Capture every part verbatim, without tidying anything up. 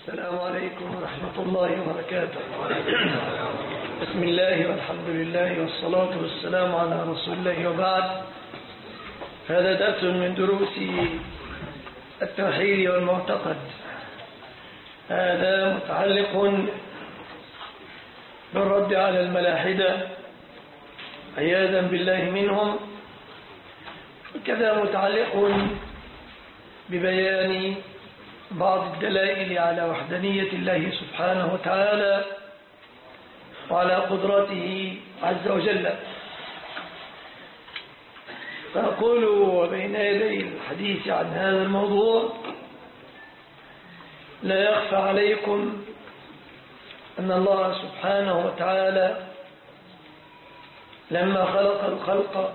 السلام عليكم ورحمة الله وبركاته. بسم الله والحمد لله والصلاة والسلام على رسول الله وبعد. هذا درس من دروس التوحيد والمعتقد. هذا متعلق بالرد على الملاحدة عياذا بالله منهم، وكذا متعلق ببيان بعض الدلائل على وحدانية الله سبحانه وتعالى وعلى قدرته عز وجل. فأقول وبين يدي الحديث عن هذا الموضوع لا يخفى عليكم أن الله سبحانه وتعالى لما خلق الخلق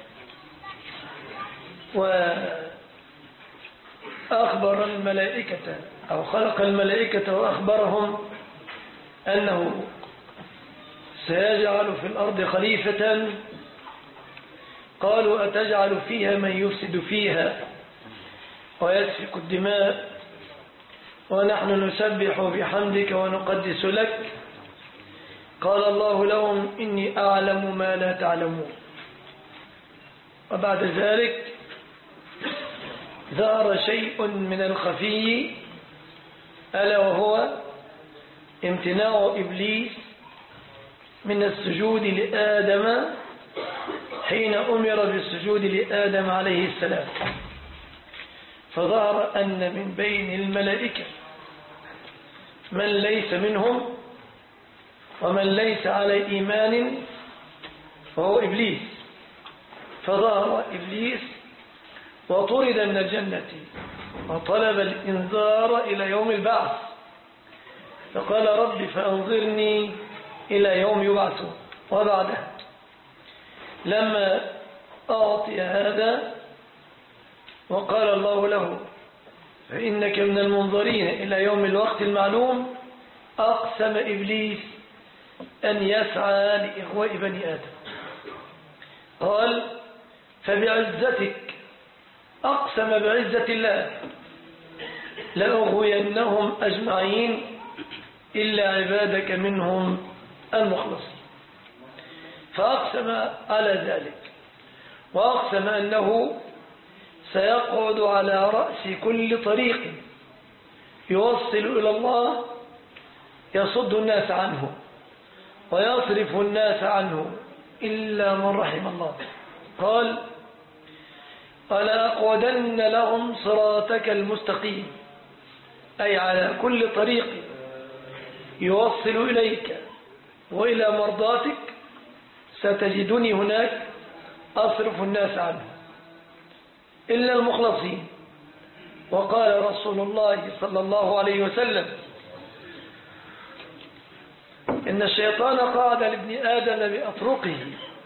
وأخبر الملائكة أو خلق الملائكة وأخبرهم أنه سيجعل في الأرض خليفة، قالوا أتجعل فيها من يفسد فيها ويسفك الدماء ونحن نسبح بحمدك ونقدس لك؟ قال الله لهم إني أعلم ما لا تعلمون. وبعد ذلك ظهر شيء من الخفي، ألا وهو امتناع إبليس من السجود لآدم حين أمر بالسجود لآدم عليه السلام. فظهر أن من بين الملائكة من ليس منهم ومن ليس على إيمان وهو إبليس. فظهر إبليس وطرد من الجنة وطلب الإنذار إلى يوم البعث، فقال رب فأنظرني إلى يوم يبعثون. وبعده لما أعطي هذا وقال الله له فإنك من المنظرين إلى يوم الوقت المعلوم، أقسم إبليس أن يسعى لإغواء بني آدم. قال فبعزتك، أقسم بعزة الله لأغوينهم أجمعين إلا عبادك منهم المخلصين. فأقسم على ذلك، وأقسم أنه سيقعد على رأس كل طريق يوصل إلى الله يصد الناس عنه ويصرف الناس عنه إلا من رحم الله. قال فلأقعدن لهم صراطك المستقيم، أي على كل طريق يوصل إليك وإلى مرضاتك ستجدني هناك أصرف الناس عنه إلا المخلصين. وقال رسول الله صلى الله عليه وسلم إن الشيطان قعد لابن آدم بأطرقه،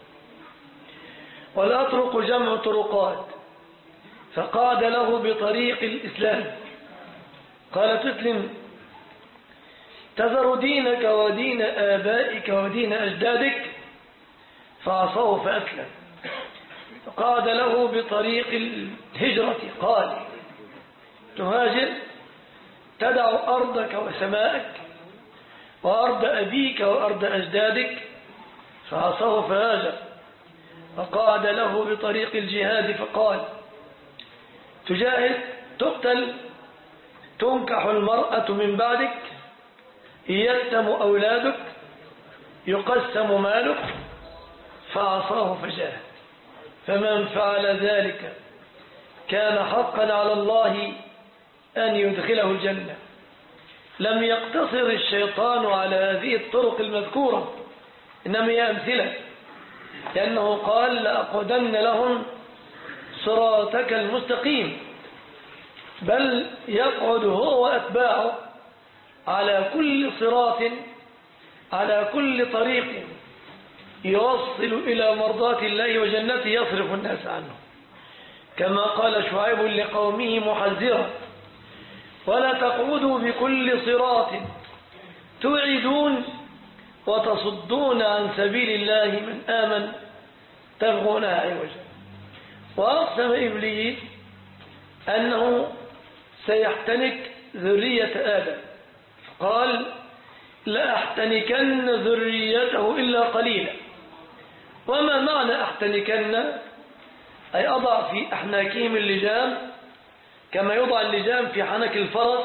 والأطرق جمع طرقات، فقعد له بطريق الإسلام. قال تسلم تذر دينك ودين آبائك ودين أجدادك، فعصوه فأسلم. فقعد له بطريق الهجرة، قال تهاجر تدع أرضك وسماءك وأرض أبيك وأرض أجدادك، فعصوه فهاجر. فقعد له بطريق الجهاد، فقال تجاهد تقتل تنكح المرأة من بعدك يتم أولادك يقسم مالك، فعصاه فجاهد. فمن فعل ذلك كان حقا على الله أن يدخله الجنة. لم يقتصر الشيطان على هذه الطرق المذكورة، إنما هي أمثلة، لأنه قال لأقعدن لهم صراطك المستقيم، بل يقعد هو وأتباعه على كل صراط على كل طريق يوصل إلى مرضات الله وجنته يصرف الناس عنه، كما قال شعيب لقومه محذرا ولا تقعدوا بكل صراط توعدون وتصدون عن سبيل الله من آمن تبغونها عوجا. وأقسم إبليس أنه سيحتنك ذرية آدم قال لأحتنكن ذريته إلا قليلا. وما معنى أحتنكن؟ أي أضع في أحناكهم اللجام كما يوضع اللجام في حنك الفرس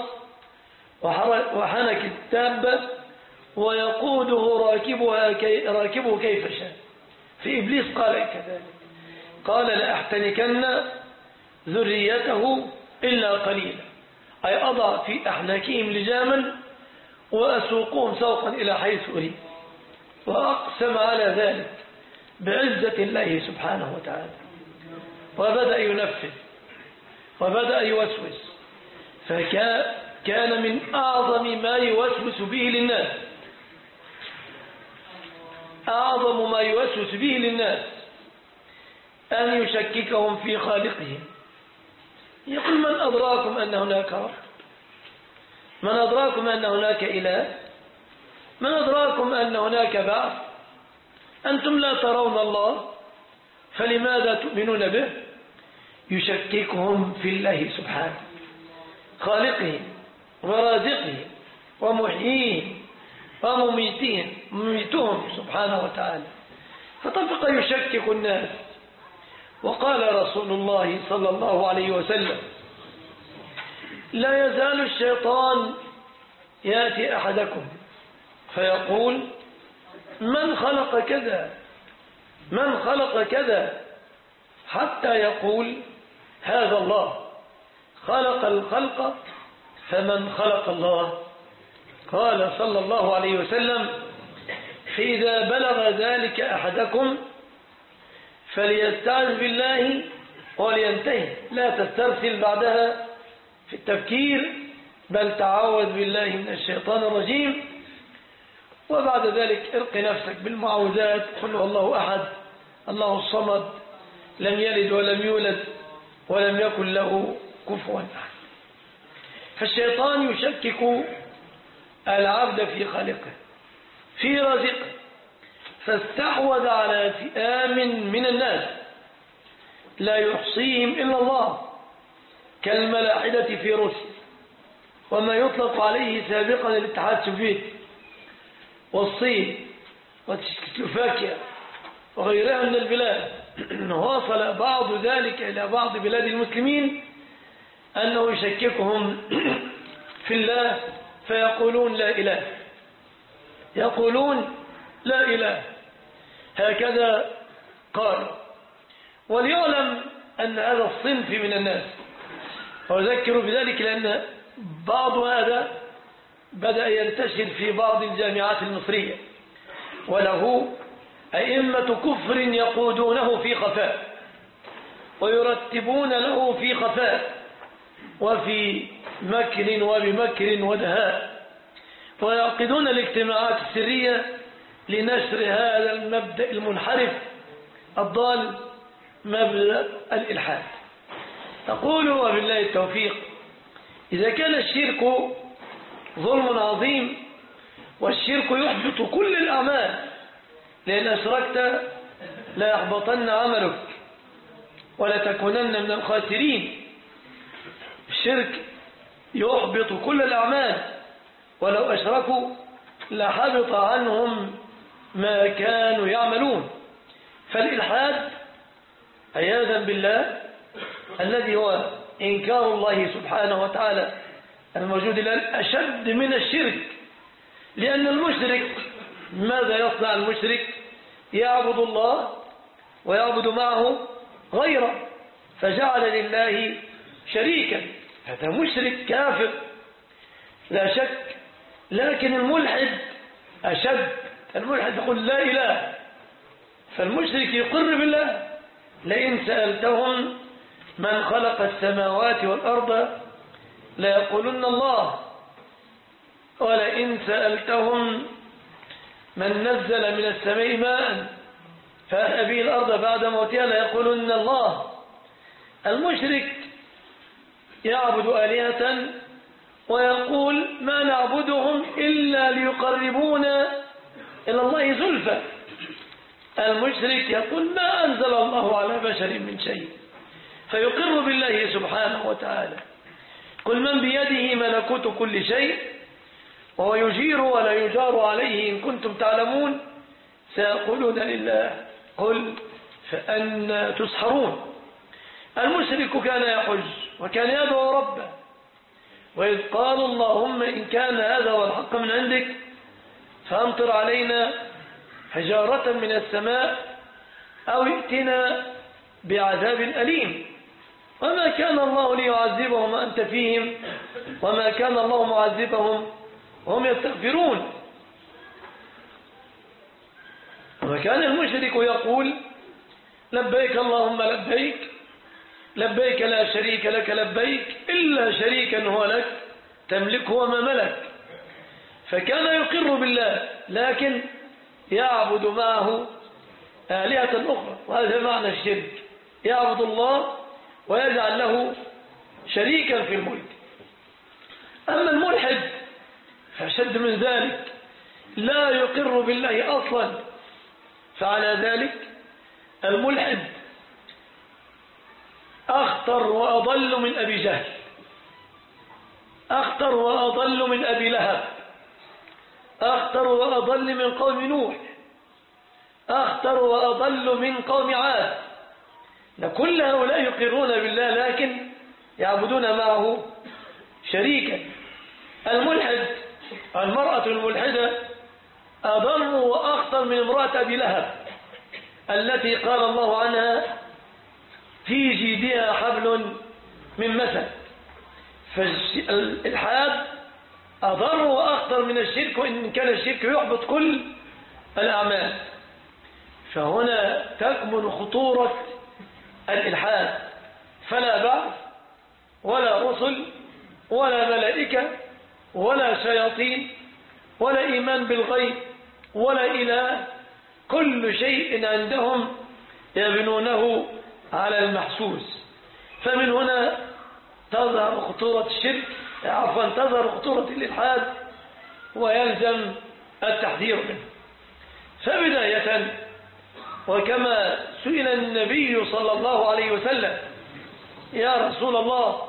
وحنك الدابة ويقوده راكبها كي راكبه كيف شاء. في إبليس قال كذلك، قال لأحتنكن ذريته إلا قليلا، أي أضع في أحناكهم لجاما وأسوقهم سوقا إلى حيث أريد. وأقسم على ذلك بعزة الله سبحانه وتعالى، وبدأ ينفذ وبدأ يوسوس، فكان من أعظم ما يوسوس به للناس أعظم ما يوسوس به للناس أن يشككهم في خالقهم. يقول من أدراكم أن هناك رب؟ من أدراكم أن هناك إله؟ من أدراكم أن هناك بعث؟ أنتم لا ترون الله فلماذا تؤمنون به؟ يشككهم في الله سبحانه، خالقهم ورازقهم ومحييهم ومميتهم مميتهم سبحانه وتعالى. فطبق يشكك الناس. وقال رسول الله صلى الله عليه وسلم لا يزال الشيطان يأتي أحدكم فيقول من خلق كذا من خلق كذا، حتى يقول هذا الله خلق الخلق فمن خلق الله. قال صلى الله عليه وسلم فإذا بلغ ذلك أحدكم فليستعذ بالله ولينتهي، لا تسترسل بعدها في التفكير، بل تعوذ بالله من الشيطان الرجيم. وبعد ذلك ارق نفسك بالمعوذات، قل الله أحد الله الصمد لم يلد ولم يولد ولم يكن له كفوا أحد. فالشيطان يشكك العبد في خالقه في رزقه، فاستحوذ على فئام من الناس لا يحصيهم إلا الله كالملاحدة في روسيا، وما يطلق عليه سابقا الاتحاد السوفيتي والصين وتشيكوسلوفاكيا وغيرها من البلاد. وصل بعض ذلك إلى بعض بلاد المسلمين أنه يشككهم في الله فيقولون لا إله يقولون لا إله هكذا قال. وليعلم أن هذا الصنف من الناس، وأذكر بذلك لأن بعض هذا بدأ ينتشر في بعض الجامعات المصرية، وله أئمة كفر يقودونه في خفاء ويرتبون له في خفاء وفي مكر وبمكر ودهاء، ويعقدون الاجتماعات السرية لنشر هذا المبدأ المنحرف الضال، مبدأ الإلحاد. تقول وبالله التوفيق إذا كان الشرك ظلم عظيم، والشرك يحبط كل الأعمال، لأن أشركت لا يحبطن عملك ولا تكونن من الخاسرين. الشرك يحبط كل الأعمال، ولو أشركوا لحبط عنهم ما كانوا يعملون. فالإلحاد عياذا بالله الذي هو إنكار الله سبحانه وتعالى الموجود الآن أشد من الشرك، لأن المشرك ماذا يصنع؟ المشرك يعبد الله ويعبد معه غيره، فجعل لله شريكا، هذا مشرك كافر لا شك. لكن الملحد أشد، الملحد يقول لا إله، فالمشرك يقر بالله. لئن سألتهم من خلق السماوات والأرض ليقولن الله، ولئن سألتهم من نزل من السماء ماء فأحيا به الأرض بعد موتها ليقولن الله. المشرك يعبد آلهة ويقول ما نعبدهم إلا ليقربونا إلى الله زلفى. المشرك يقول ما أنزل الله على بشر من شيء، فيقر بالله سبحانه وتعالى. قل من بيده ملكوت كل شيء وهو يجير ولا يجار عليه إن كنتم تعلمون سيقولون لله قل فأنا تسحرون. المشرك كان يحج وكان يدعو ربه وإذ قال اللهم إن كان هذا هو الحق من عندك فأمطر علينا حجارة من السماء أو ائتنا بعذاب أليم. وما كان الله ليعذبهم وأنت فيهم وما كان الله معذبهم وهم يستغفرون. وكان المشرك يقول لبيك اللهم لبيك لبيك لا شريك لك لبيك إلا شريكا هو لك تملكه وما ملك. فكان يقر بالله لكن يعبد معه آلهة أخرى، وهذا معنى الشرك، يعبد الله ويجعل له شريكا في الملك. أما الملحد فأشد من ذلك، لا يقر بالله أصلا. فعلى ذلك الملحد أخطر وأضل من أبي جهل، أخطر وأضل من أبي لهب، أخطر وأضل من قوم نوح، أخطر وأضل من قوم عاد. كل هؤلاء يقرون بالله لكن يعبدون معه شريكا. الملحد المرأة الملحدة أضل وأخطر من امرأة أبي لهب التي قال الله عنها في جيدها حبل من مسد. فالإلحاد أضر وأخطر من الشرك، وإن كان الشرك يحبط كل الأعمال. فهنا تكمن خطورة الإلحاد، فلا بعث ولا رسل ولا ملائكة ولا شياطين ولا إيمان بالغيب ولا إله، كل شيء عندهم يبنونه على المحسوس. فمن هنا تظهر خطورة الشرك، عفوا تظهر خطورة الإلحاد ويلزم التحذير منه. فبداية وكما سئل النبي صلى الله عليه وسلم يا رسول الله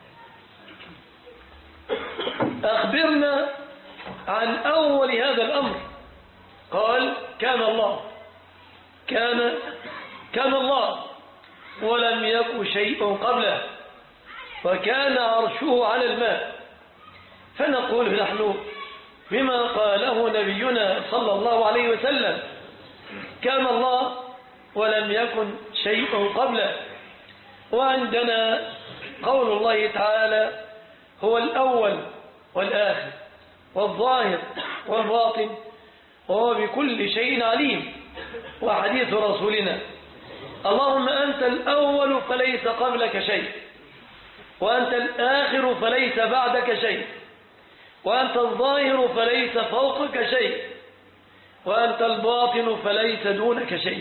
أخبرنا عن أول هذا الأمر، قال كان الله كان كان الله ولم يكن شيء قبله وكان عرشه على الماء. فنقول نحن بما قاله نبينا صلى الله عليه وسلم كان الله ولم يكن شيء قبله، وعندنا قول الله تعالى هو الأول والآخر والظاهر والباطن وهو بكل شيء عليم. وحديث رسولنا اللهم أنت الأول فليس قبلك شيء، وأنت الآخر فليس بعدك شيء، وأنت الظاهر فليس فوقك شيء، وأنت الباطن فليس دونك شيء.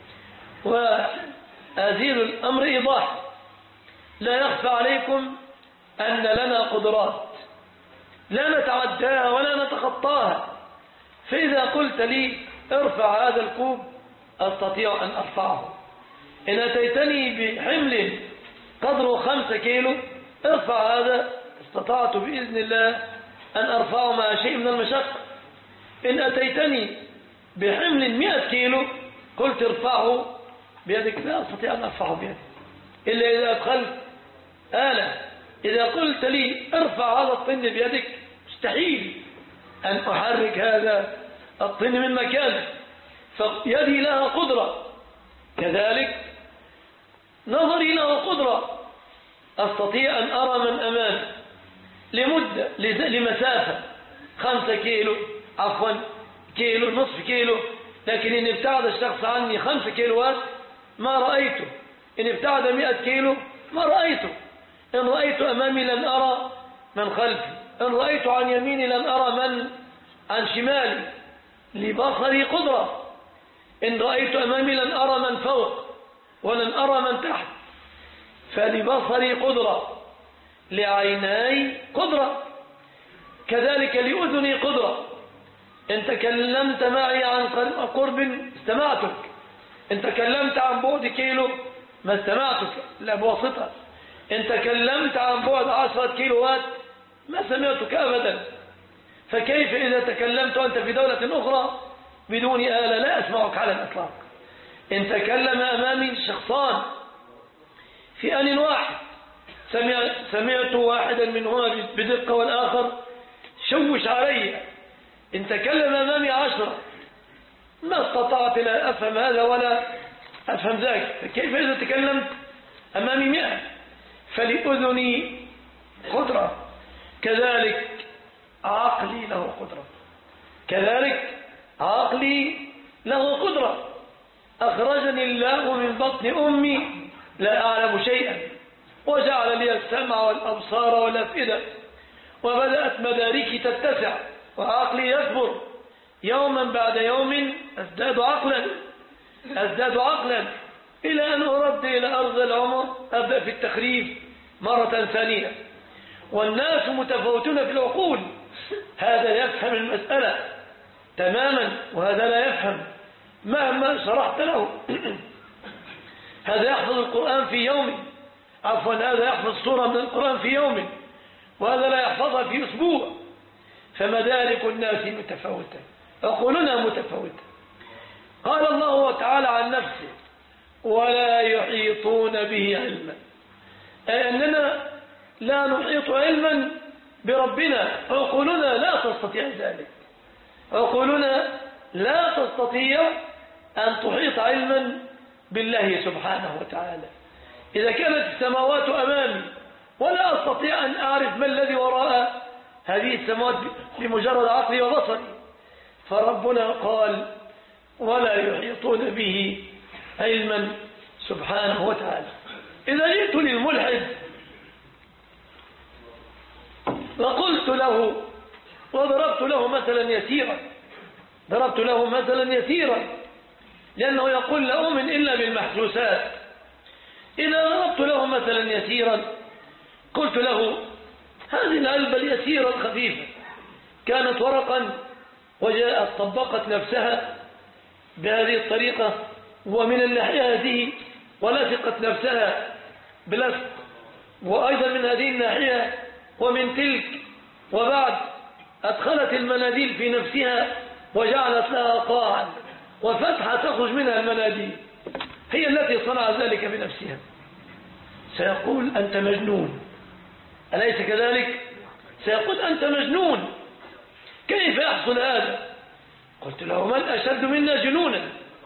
وأزيل الأمر إيضاح، لا يخفى عليكم أن لنا قدرات لا نتعداها ولا نتخطاها. فإذا قلت لي ارفع هذا الكوب أستطيع أن أرفعه، إن أتيتني بحمل قدره خمسة كيلو ارفع هذا، استطعت بإذن الله أن أرفعه مع شيء من المشقة. إن أتيتني بحمل مئة كيلو قلت ارفعه بيدك لا أستطيع أن أرفعه بيدي إلا إذا أدخلت آلة. إذا قلت لي ارفع هذا الطن بيدك مستحيل أن أحرك هذا الطن من مكانه، فيدي لها قدرة. كذلك نظري له قدرة، أستطيع أن أرى من أمامي لمدة لمسافة خمسة كيلو عفوا كيلو نصف كيلو، لكن إن ابتعد الشخص عني خمسة كيلوات ما رأيته، إن ابتعد مئة كيلو ما رأيته. إن رأيت أمامي لن أرى من خلفي، إن رأيت عن يميني لن أرى من عن شمالي، لبصري قدرة. إن رأيت أمامي لن أرى من فوق ولن أرى من تحت، فلبصري قدرة، لعيناي قدرة، كذلك لأذني قدرة. إن تكلمت معي عن قرب استمعتك، إن تكلمت عن بعد كيلو ما استمعتك لا بواسطة، إن تكلمت عن بعد عشرة كيلوات ما سمعتك أبدا. فكيف إذا تكلمت وأنت في دولة أخرى بدون آلة لا أسمعك على الإطلاق؟ إن تكلم أمامي شخصان في آن واحد سمعت واحدا منهما بدقة والآخر شوش علي، إن تكلم أمامي عشرة ما استطعت لا أفهم هذا ولا أفهم ذاك، فكيف إذا تكلمت أمامي مئة؟ فلأذني قدرة، كذلك عقلي له قدرة، كذلك عقلي له قدرة. أخرجني الله من بطن أمي لا أعلم شيئا، وجعل لي السمع والأبصار والأفئدة، وبدأت مداركي تتسع وعقلي يكبر، يوما بعد يوم أزداد عقلا أزداد عقلا إلى أن أرد إلى أرض العمر أبدأ في التخريف مرة ثانية. والناس متفاوتون في العقول، هذا يفهم المسألة تماما وهذا لا يفهم مهما شرحت له. هذا يحفظ القرآن في يوم، عفوا هذا يحفظ سورة من القرآن في يوم، وهذا لا يحفظها في أسبوع. فمدارك الناس متفاوتة، عقولنا متفاوتة. قال الله تعالى عن نفسه ولا يحيطون به علما، أي أننا لا نحيط علما بربنا، عقولنا لا تستطيع ذلك، عقولنا لا تستطيع أن تحيط علما بالله سبحانه وتعالى. إذا كانت السماوات أمامي ولا أستطيع أن أعرف ما الذي وراء هذه السماوات بمجرد عقلي وبصري، فربنا قال ولا يحيطون به علما سبحانه وتعالى. إذا جئت للملحد لقلت له وضربت له مثلا يسيرا ضربت له مثلا يسيرا لأنه يقول لا أؤمن إلا بالمحسوسات. إذا ضربت له مثلا يسيرا قلت له هذه العلبة اليسيرة الخفيفة كانت ورقا وجاءت طبقت نفسها بهذه الطريقة ومن الناحية هذه ولصقت نفسها بلصق، وأيضا من هذه الناحية ومن تلك، وبعد أدخلت المناديل في نفسها وجعلت لها قاعا وفتحة تخرج منها المناديل، هي التي صنع ذلك بنفسها. سيقول أنت مجنون، أليس كذلك؟ سيقول أنت مجنون، كيف يحصل هذا؟ قلت له من أشد منا جنونا؟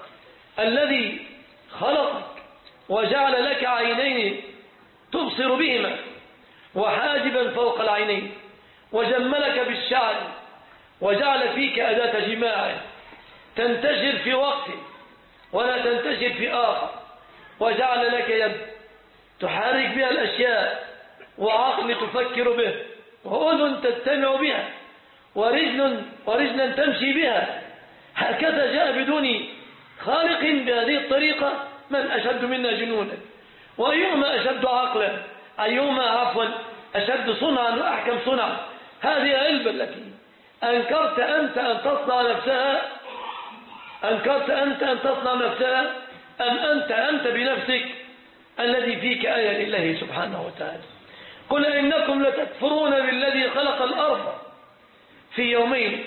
الذي خلقك وجعل لك عينين تبصر بهما وحاجبا فوق العينين وجملك بالشعر وجعل فيك أداة جماع تنتشر في وقت ولا تنتشر في آخر، وجعل لك يد تحرك بها الأشياء وعقل تفكر به وأذن تستمع بها ورجل ورجلا تمشي بها، هكذا جاء بدون خالق بهذه الطريقة. من أشد منا جنونا؟ وأيهما أشد عقلا؟ أيهما عفوا أشد صنعا وأحكم صنعا؟ هذه علبة التي أنكرت أنت أن تصنع نفسها أنكرت أنت أن تصنع نفسها أم أنت أنت بنفسك الذي فيك آية لله سبحانه وتعالى؟ قل إنكم لتكفرون بالذي خلق الأرض في يومين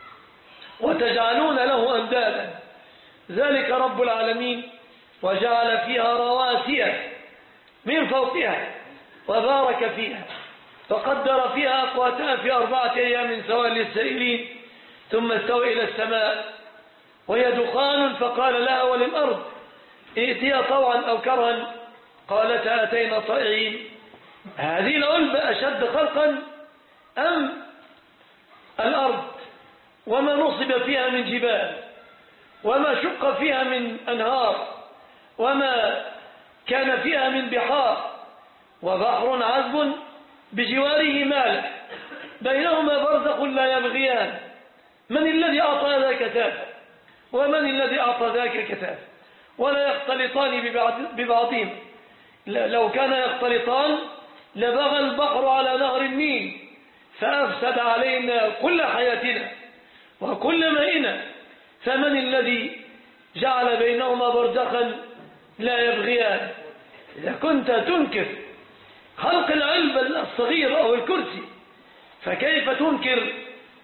وتجعلون له أندادا، ذلك رب العالمين وجعل فيها رواسي من فوقها وبارك فيها فقدر فيها أقواتها في أربعة أيام سواء للسائلين، ثم استوى إلى السماء وهي دخان فقال لها وللأرض ائتيا طوعا أو كرها قالتا أتينا طائعين. هذه العلبة أشد خلقا أم الأرض وما نصب فيها من جبال وما شق فيها من أنهار وما كان فيها من بحار وبحر عذب بجواره مالح بينهما برزخ لا يبغيان، من الذي أعطى ذاك كتافا ومن الذي أعطى ذاك كتافا ولا يختلطان ببعضهم، لو كان يختلطان لبغى البحر على نهر النيل فأفسد علينا كل حياتنا وكل مائنا، فمن الذي جعل بينهما برزخا لا يبغيان؟ إذا كنت تنكر خلق العلبة الصغير أو الكرسي فكيف تنكر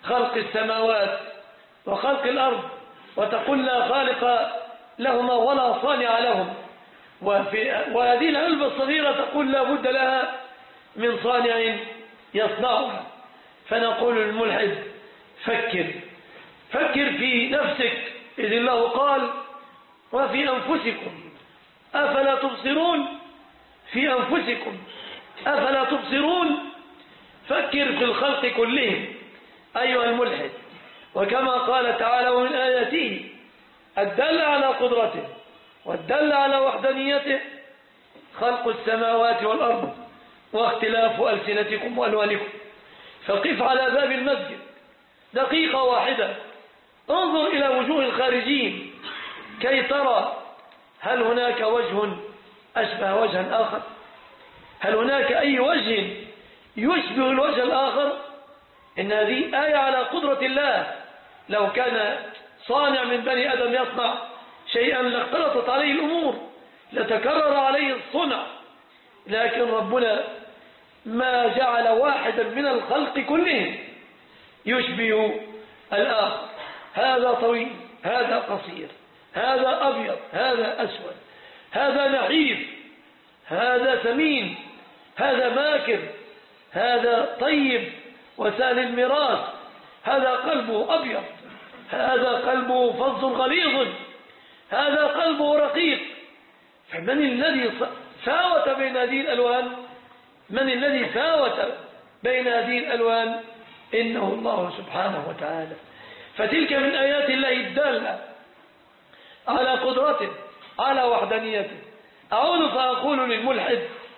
خلق السماوات وخلق الأرض وتقول لا خالق لهما ولا صانع لهم، وفي وهذه العلبة الصغيرة تقول لا بد لها من صانع يصنعها. فنقول للملحد فكر فكر في نفسك، إذ الله قال وفي أنفسكم أفلا تبصرون، في أنفسكم أفلا تبصرون. فكر في الخلق كلهم أيها الملحد. وكما قال تعالى ومن آياته الدل على قدرته والدل على وحدانيته خلق السماوات والأرض واختلاف ألسنتكم وألوانكم. فقف على باب المسجد دقيقة واحدة، انظر إلى وجوه الخارجين كي ترى هل هناك وجه أشبه وجها آخر، هل هناك أي وجه يشبه الوجه الآخر. إن هذه آية على قدرة الله. لو كان صانع من بني آدم يصنع شيئا لاختلطت عليه الأمور، لتكرر عليه الصنع، لكن ربنا ما جعل واحدا من الخلق كلهم يشبه الآخر. هذا طويل، هذا قصير، هذا أبيض، هذا أسود، هذا نحيف، هذا سمين، هذا ماكر، هذا طيب وسهل الميراث، هذا قلبه أبيض، هذا قلبه فظ غليظ، هذا قلبه رقيق. فمن الذي فاوت بين هذه الألوان؟ من الذي فاوت بين هذه الألوان؟ إنه الله سبحانه وتعالى. فتلك من آيات الله الدالة على قدرته على وحدانيته. أعود فأقول للملحد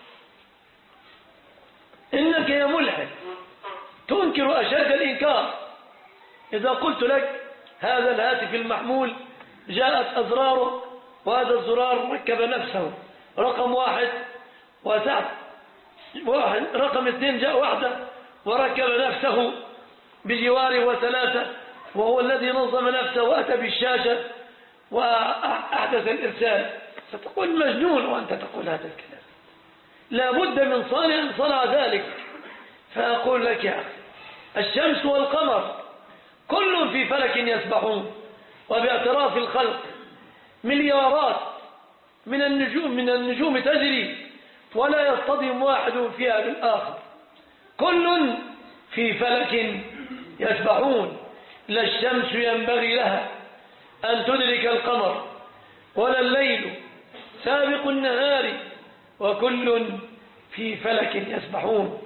إنك يا ملحد تنكر أشد الإنكار إذا قلت لك هذا الهاتف المحمول جاءت أزراره وهذا الزرار ركب نفسه، رقم واحد وتحت واحد، رقم اثنين جاء واحدة وركب نفسه بجواره وثلاثة، وهو الذي نظم نفسه وأتى بالشاشة وأحدث الإرسال. ستقول مجنون وأنت تقول هذا الكلام، لا بد من صانع صنع ذلك. فأقول لك يا أخي الشمس والقمر كل في فلك يسبحون، وباعتراف الخلق مليارات من النجوم من النجوم تجري ولا يصطدم واحد فيها بالآخر، كل في فلك يسبحون. لا الشمس ينبغي لها أن تدرك القمر ولا الليل سابق النهار، وكل في فلك يسبحون.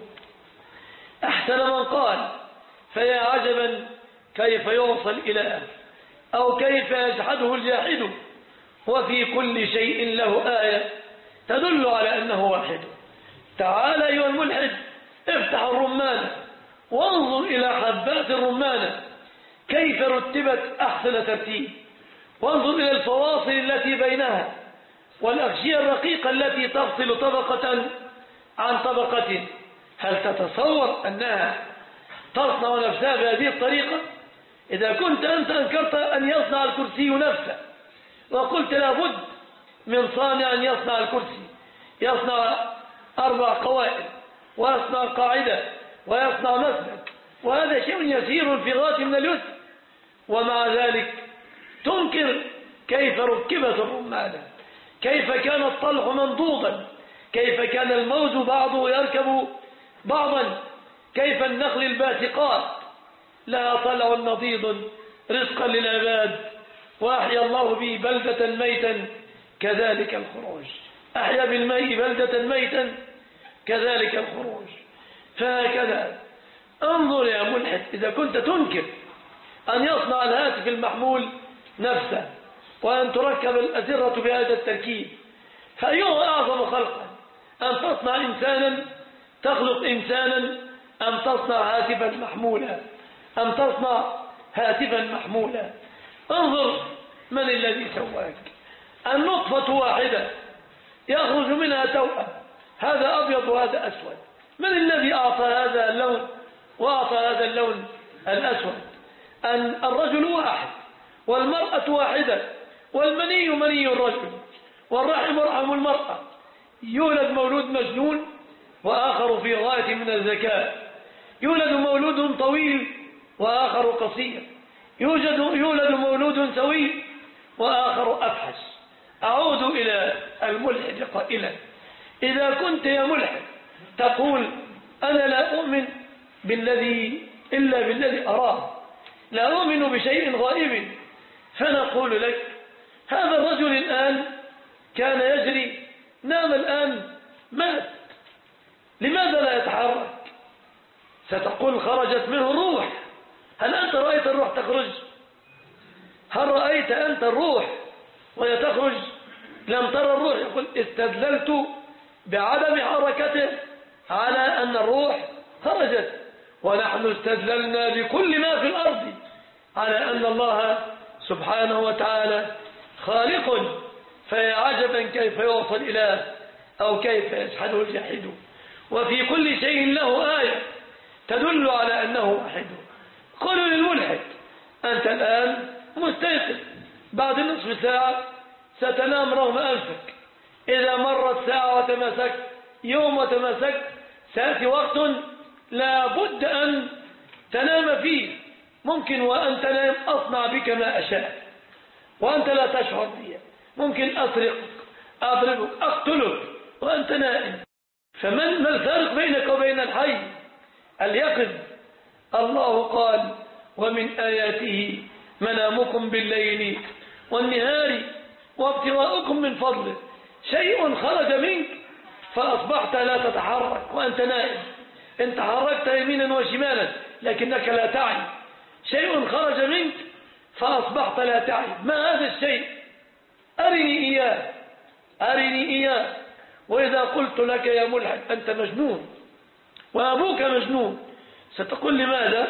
أحسن من قال فيا عجبا كيف يوصل إلى أو كيف يجحده الجاحد، وفي كل شيء له آية تدل على أنه واحد. تعال أيها الملحد افتح الرمانة وانظر إلى حبات الرمانة كيف رتبت أحسن ترتيب، وانظر إلى الفواصل التي بينها والأغشية الرقيقة التي تفصل طبقة عن طبقة. هل تتصور أنها تصنع نفسها بهذه الطريقة؟ إذا كنت أنت أنكرت أن يصنع الكرسي نفسه وقلت لابد من صانع يصنع الكرسي، يصنع أربع قوائم ويصنع قاعدة ويصنع مسند، وهذا شيء يسير في غاية من اليسر، ومع ذلك تنكر كيف ركبت الرمانة، كيف كان الطلح منضوضا، كيف كان الموز بعضه يركب بعضا، كيف النخل الباسقات لها طلع نضيض رزقا للعباد، وأحيا الله به بلدة ميتا كذلك الخروج، أحيا بالماء بلدة ميتا كذلك الخروج. فهكذا انظر يا ملحد، إذا كنت تنكر أن يصنع الهاتف المحمول نفسه وأن تركب الأزرة بهذا التركيب، فأيها أعظم خلقا، أن تصنع إنسانا تخلق إنسانا أم تصنع هاتفا محمولا أم تصنع هاتفا محمولا؟ انظر من الذي سواك. النطفة واحدة يخرج منها توأم، هذا أبيض وهذا أسود. من الذي أعطى هذا اللون وأعطى هذا اللون الأسود؟ أن الرجل واحد والمرأة واحدة، والمني مني الرجل والرحم رحم المرأة. يولد مولود مجنون وآخر في غاية من الذكاء، يولد مولود طويل وآخر قصير، يوجد يولد مولود سوي وآخر أفحش. أعود إلى الملحد قائلا: إذا كنت يا ملحد تقول أنا لا أؤمن بالذي إلا بالذي أراه، لا أؤمن بشيء غائب، فنقول لك هذا الرجل الآن كان يجري، نام الآن مات، لماذا لا يتحرك؟ ستقول خرجت منه الروح. هل أنت رأيت الروح تخرج؟ هل رأيت أنت الروح وهي تخرج؟ لم ترى الروح. يقول استدللت بعدم حركته على أن الروح خرجت، ونحن استدللنا بكل ما في الأرض على أن الله سبحانه وتعالى خالق، فيا عجبا كيف يوصل إله أو كيف يجحده الجاحد، وفي كل شيء له آية تدل على أنه واحد. قالوا للملحد: أنت الآن مستيقظ، بعد نصف ساعة ستنام رغم أنفك، إذا مرت ساعة وتمسكت، يوم وتمسكت، سيأتي وقت لا بد أن تنام فيه، ممكن وأن تنام أصنع بك ما أشاء وأنت لا تشعر بي، ممكن أسرقك، أضربك، أقتلك وأنت نائم. فمن ما الفرق بينك وبين الحي اليقظ؟ الله قال: ومن آياته منامكم بالليل والنهار وابتغاؤكم من فضله. شيء خرج منك فأصبحت لا تتحرك وأنت نائم، إن تحركت يمينا وشمالا لكنك لا تعي. شيء خرج منك فأصبحت لا تعي. ما هذا الشيء؟ أرني إياه، أرني إياه. وإذا قلت لك يا ملحد أنت مجنون وأبوك مجنون، ستقول لماذا؟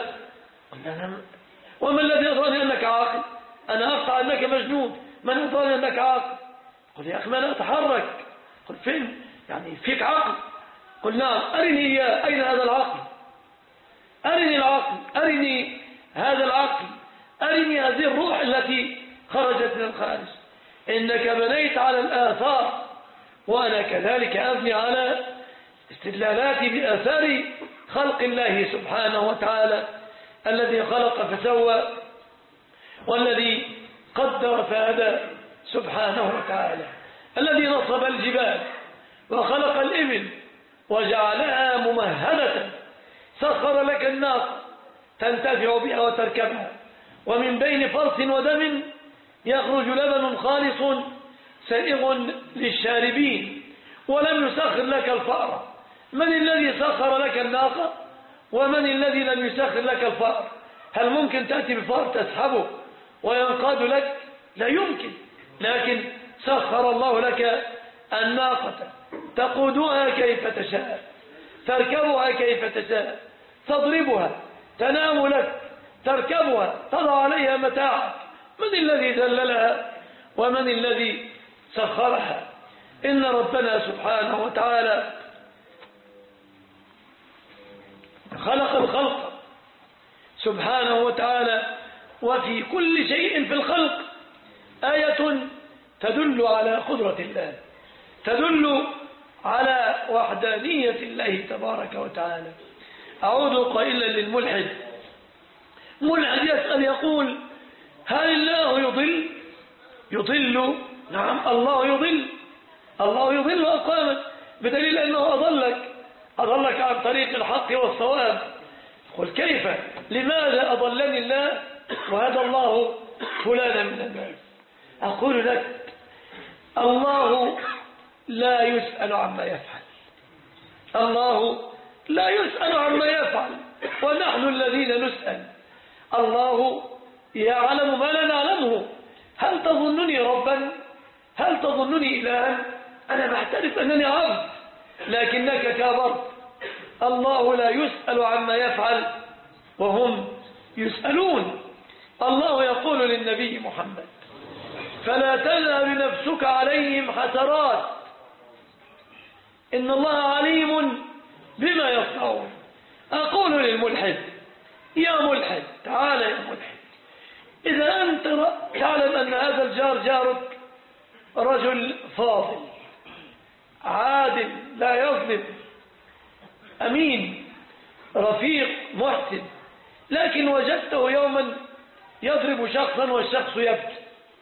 وما الذي أدراني أنك عاقل؟ أنا أقطع أنك مجنون، من أدراني أنك عاقل؟ قل يا أخي ما لا أتحرك. قل فين؟ يعني فيك عقل؟ قل نعم. أرني إياه، أين هذا العقل؟ أرني العقل، أرني هذا العقل، أرني هذه الروح التي خرجت من الخارج. إنك بنيت على الآثار وأنا كذلك أبني على استدلالاتي بآثار خلق الله سبحانه وتعالى، الذي خلق فسوى والذي قدر فهدى سبحانه وتعالى، الذي نصب الجبال وخلق الإبل وجعلها ممهدة، سخر لك الناقة تنتفع بها وتركبها، ومن بين فرث ودم يخرج لبن خالص سائغ للشاربين، ولم يسخر لك الفأر. من الذي سخر لك الناقة ومن الذي لم يسخر لك الفأر؟ هل ممكن تأتي بفأر تسحبه وينقاد لك؟ لا يمكن. لكن سخر الله لك الناقة تقودها كيف تشاء، تركبها كيف تشاء، تضربها، تنام لك، تركبها، تضع عليها متاعك. من الذي ذللها ومن الذي سخرها؟ إن ربنا سبحانه وتعالى خلق الخلق سبحانه وتعالى، وفي كل شيء في الخلق آية تدل على قدرة الله، تدل على وحدانية الله تبارك وتعالى. أعود قائلا للملحد، ملحد يسأل يقول: هل الله يضل؟ يضل؟ نعم، الله يضل، الله يضل أقواما، بدليل أنه أضلك أضلك عن طريق الحق والصواب. قل كيف؟ لماذا أضلني الله وهدى الله فلانا من الناس؟ أقول لك: الله لا يسأل عما يفعل، الله لا يسأل عما يفعل، ونحن الذين نسأل. الله يعلم ما لا نعلمه. هل تظنني ربا؟ هل تظنني إلها؟ أنا بعترف أنني عبد لكنك كبرت. الله لا يسأل عما يفعل وهم يسألون. الله يقول للنبي محمد: فلا تذهب نفسك عليهم حسرات، إن الله عليم بما يصنعون. أقول للملحد: يا ملحد، تعال يا ملحد، إذا أنت تعلم أن هذا الجار جارك رجل فاضل عادل لا يظلم، أمين، رفيق، محسن، لكن وجدته يوما يضرب شخصا والشخص يبكي،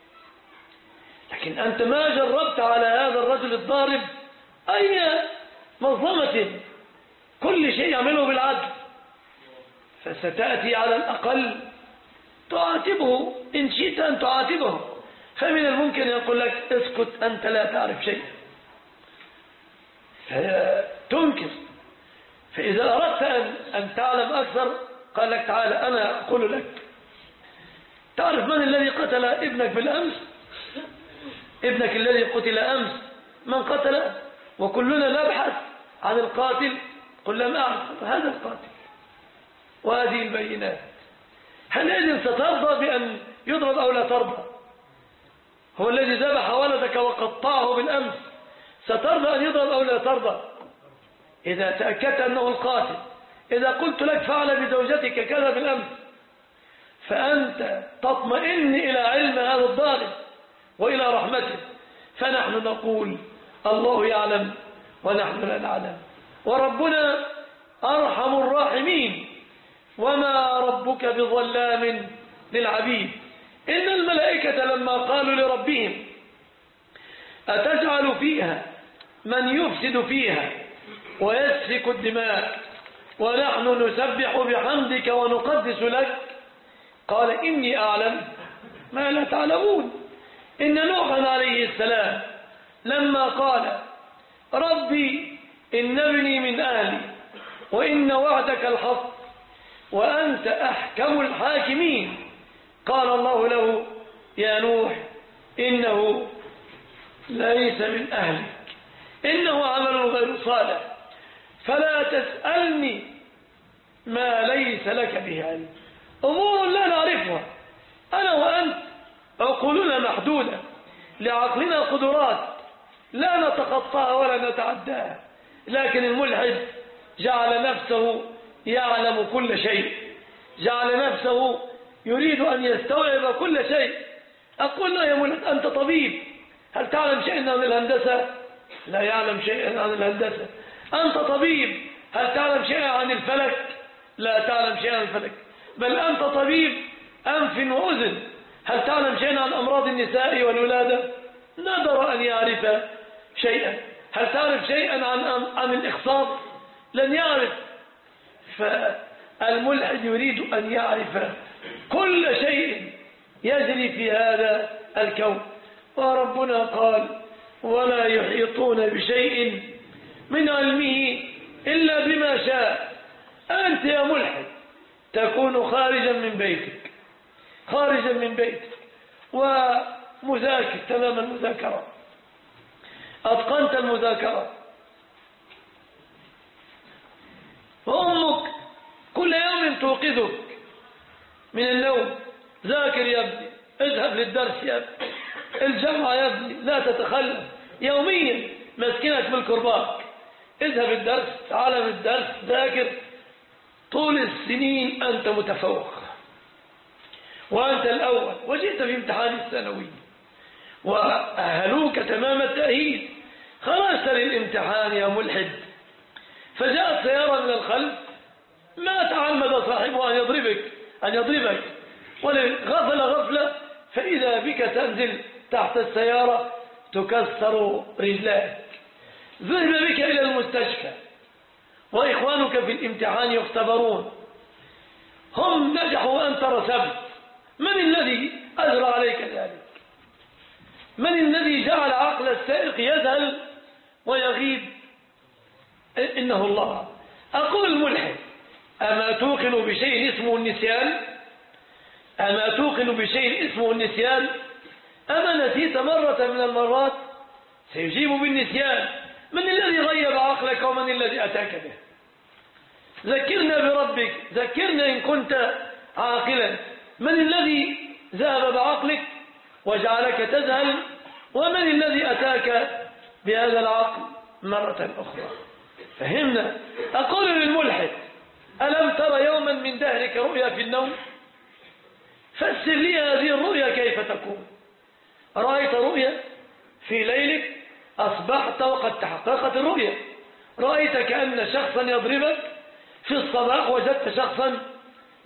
لكن أنت ما جربت على هذا الرجل الضارب أي منظمة كل شيء يعمله بالعدل، فستأتي على الأقل تعاتبه إن شئت أن تعاتبه، فمن الممكن يقول لك اسكت أنت لا تعرف شيء فتنكر. فإذا أردت أن, أن تعلم أكثر قال لك تعالى أنا أقول لك، تعرف من الذي قتل ابنك بالأمس؟ ابنك الذي قتل أمس من قتله؟ وكلنا نبحث عن القاتل، قل لم أعرف هذا القاتل وهذه البينات. حينئذ سترضى بأن يضرب أو لا ترضى؟ هو الذي ذبح ولدك وقطعه بالأمس، سترضى أن يضرب أو لا ترضى؟ إذا تأكدت أنه القاتل، إذا قلت لك فعل بزوجتك كذا بالأمس، فأنت تطمئن إلى علم هذا الضارب وإلى رحمته. فنحن نقول الله يعلم ونحن لا نعلم، وربنا أرحم الراحمين، وما ربك بظلام للعبيد. إن الملائكة لما قالوا لربهم أتجعل فيها من يفسد فيها ويسفك الدماء ونحن نسبح بحمدك ونقدس لك، قال إني أعلم ما لا تعلمون. إن نوحا عليه السلام لما قال ربي إن ابني من أهلي وإن وعدك الحق وأنت أحكم الحاكمين، قال الله له يا نوح إنه ليس من أهلك إنه عمل غير صالح فلا تسألني ما ليس لك به علم. أمور لا نعرفها أنا وأنت، عقولنا محدودة، لعقلنا قدرات لا نتخطاها ولا نتعداها، لكن الملحد جعل نفسه يعلم كل شيء، جعل نفسه يريد أن يستوعب كل شيء. أقول له يا ملحد أنت طبيب، هل تعلم شيئا عن الهندسة؟ لا يعلم شيئا عن الهندسة. أنت طبيب، هل تعلم شيئا عن الفلك؟ لا تعلم شيئا عن الفلك. بل أنت طبيب أنف وأذن، هل تعلم شيئا عن أمراض النساء والولادة؟ نادر أن يعرف شيئا. هل تعرف شيئا عن, عن الإخصاب؟ لن يعرف. فالملحد يريد أن يعرف كل شيء يجري في هذا الكون، وربنا قال ولا يحيطون بشيء من علمه إلا بما شاء. أنت يا ملحد تكون خارجا من بيتك، خارجا من بيتك ومذاكر تمام المذاكرة، أتقنت المذاكرة، وأمك كل يوم توقظك من النوم، ذاكر يا ابني، اذهب للدرس يا ابني، الجامعة يا ابني، لا تتخلف، يوميا مسكنك بالكرباج، اذهب الدرس، تعال من الدرس، ذاكر. طول السنين أنت متفوق وأنت الأول، وجئت في امتحان الثانوي وأهلوك تمام التأهيل، خرجت للامتحان يا ملحد، فجاءت سيارة من الخلف، ما تعمد صاحبها أن يضربك أن يضربك ولغفل غفلة، فإذا بك تنزل تحت السيارة تكسر رجلاك، ذهب بك إلى المستشفى وإخوانك في الامتحان يختبرون، هم نجحوا وأنت رسبت. من الذي أجرى عليك ذلك؟ من الذي جعل عقل السائق يذهل ويغيب؟ إنه الله. أقول الملحد أما توقن بشيء اسمه النسيان؟ أما توقن بشيء اسمه النسيان؟ أما نسيت مرة من المرات؟ سيجيب بالنسيان. من الذي غيب عقلك ومن الذي أتاك به؟ ذكرنا بربك، ذكرنا إن كنت عاقلا. من الذي ذهب بعقلك وجعلك تذهل، ومن الذي أتاك بهذا العقل مرة أخرى؟ فهمنا. أقول للملحد ألم ترى يوما من دهرك رؤيا في النوم؟ فسر لي هذه الرؤيا كيف تكون. رأيت رؤيا في ليلك، أصبحت وقد تحققت الرؤيا، رأيت كأن شخصا يضربك، في الصباح وجدت شخصا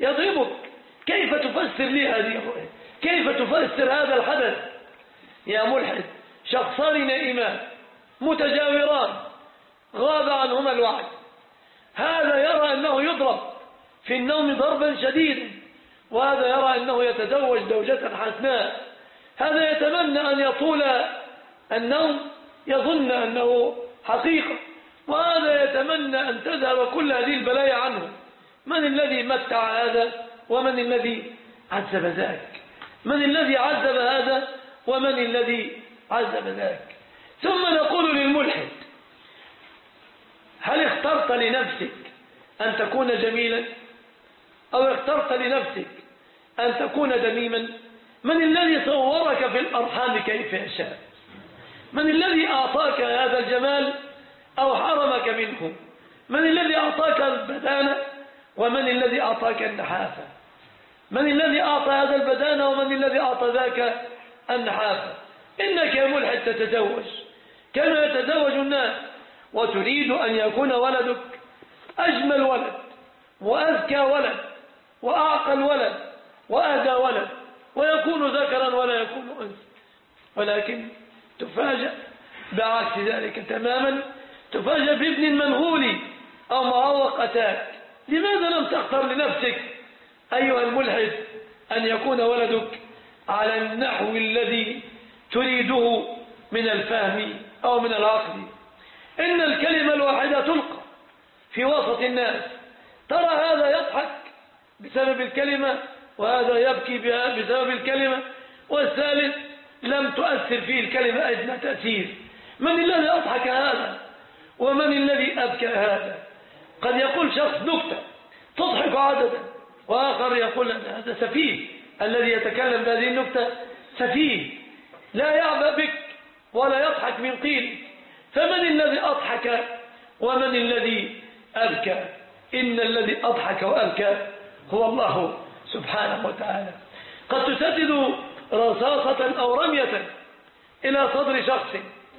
يضربك. كيف تفسر لي هذه الرؤية؟ كيف تفسر هذا الحدث يا ملحد؟ شخصان نائمان متجاوران غاب عنهما الوعي، هذا يرى أنه يضرب في النوم ضربا شديدا، وهذا يرى أنه يتزوج زوجة حسناء، هذا يتمنى أن يطول النوم يظن أنه حقيقة، وهذا يتمنى أن تذهب كل هذه البلايا عنه. من الذي متع هذا ومن الذي عذب ذاك؟ من الذي عذب هذا ومن الذي عذب ذاك؟ ثم نقول للملحد: هل اخترت لنفسك أن تكون جميلا أو اخترت لنفسك أن تكون دميما؟ من الذي صورك في الأرحام كيف يشاء؟ من الذي أعطاك هذا الجمال أو حرمك منه؟ من الذي أعطاك البدانة ومن الذي أعطاك النحافة؟ من الذي أعطى هذا البدانة ومن الذي أعطى ذاك النحافة؟ إنك يا ملحد تتزوج كما يتزوج الناس، وتريد أن يكون ولدك أجمل ولد وأذكى ولد وأعقل ولد وأهدى ولد، ويكون ذكرا ولا يكون أنثى، ولكن تفاجأ بعكس ذلك تماما، تفاجأ بابن منغولي أو معوق أتاك. لماذا لم تختر لنفسك أيها الملحد أن يكون ولدك على النحو الذي تريده من الفهم أو من العقل؟ إن الكلمة الواحدة تلقى في وسط الناس، ترى هذا يضحك بسبب الكلمة وهذا يبكي بها بسبب الكلمة، والثالث لم تؤثر فيه الكلمة أدنى تأثير. من الذي أضحك هذا ومن الذي أبكى هذا؟ قد يقول شخص نكتة تضحك عددا، وآخر يقول هذا سفيه، الذي يتكلم بهذه النكتة سفيه لا يعبأ بك ولا يضحك من قيل. فمن الذي أضحك ومن الذي أبكى؟ إن الذي أضحك وأبكى هو الله سبحانه وتعالى. قد تسدد رصاصة أو رمية إلى صدر شخص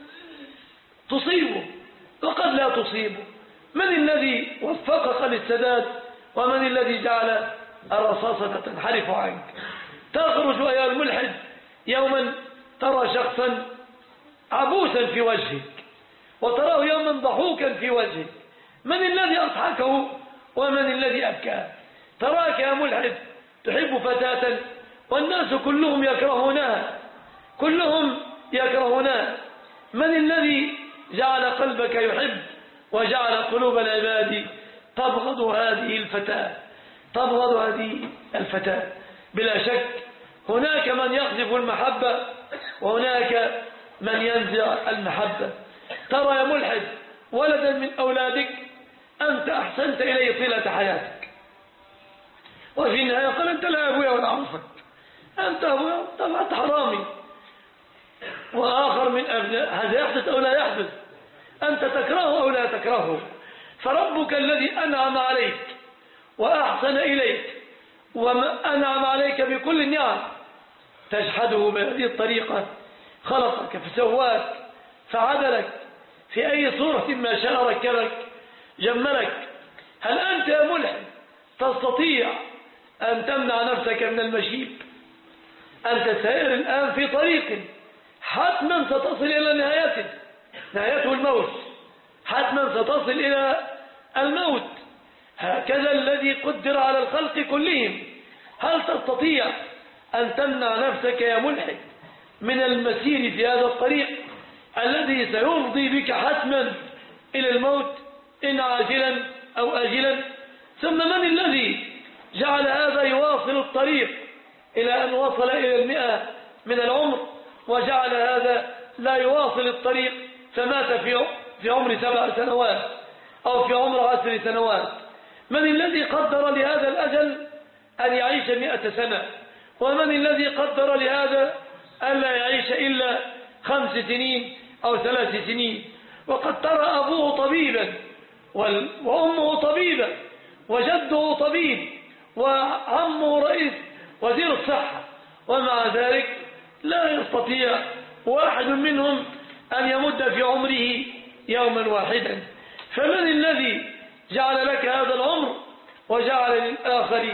تصيبه وقد لا تصيبه. من الذي وفقك للسداد ومن الذي جعل الرصاصة تنحرف عنك؟ تخرج أيها الملحد يوما ترى شخصا عبوسا في وجهك وتراه يوما ضحوكا في وجهك. من الذي أضحكه ومن الذي أبكاه؟ تراك يا ملحد تحب فتاة والناس كلهم يكرهونها، كلهم يكرهونها. من الذي جعل قلبك يحب وجعل قلوب العباد تبغض هذه الفتاة تبغض هذه الفتاة؟ بلا شك هناك من يقذف المحبة وهناك من ينزع المحبة. ترى يا ملحد ولدا من أولادك أنت أحسنت إليه طيلة حياتك، وفي النهاية قال أنت لا أبويا ولا عرفك، أنت أبويا طلعت حرامي. وآخر من أبناء هذا يحدث أو لا يحدث، أنت تكرهه أو لا تكرهه، فربك الذي أنعم عليك وأحسن إليك وأنعم عليك بكل النعم تجحده بهذه الطريقة. خلقك فسواك فعدلك في أي صورة ما شاء ركبك جملك. هل أنت يا ملحد تستطيع أن تمنع نفسك من المشيب؟ أنت سائر الآن في طريق حتما ستصل إلى نهايته، نهايته الموت، حتما ستصل إلى الموت. هكذا الذي قدر على الخلق كلهم. هل تستطيع أن تمنع نفسك يا ملحد من المسير في هذا الطريق الذي سيفضي بك حتما إلى الموت إن عاجلا أو آجلا؟ ثم من الذي جعل هذا يواصل الطريق إلى أن وصل إلى المئة من العمر وجعل هذا لا يواصل الطريق فمات في في عمر سبع سنوات أو في عمر عشر سنوات؟ من الذي قدر لهذا الأجل أن يعيش مئة سنة؟ ومن الذي قدر لهذا أن لا يعيش إلا خمس سنين أو ثلاث سنين؟ وقد ترى أبوه طبيبا وأمه طبيبا وجده طبيب وعمه رئيس وزير الصحة، ومع ذلك لا يستطيع واحد منهم أن يمد في عمره يوما واحدا. فمن الذي جعل لك هذا العمر وجعل للآخر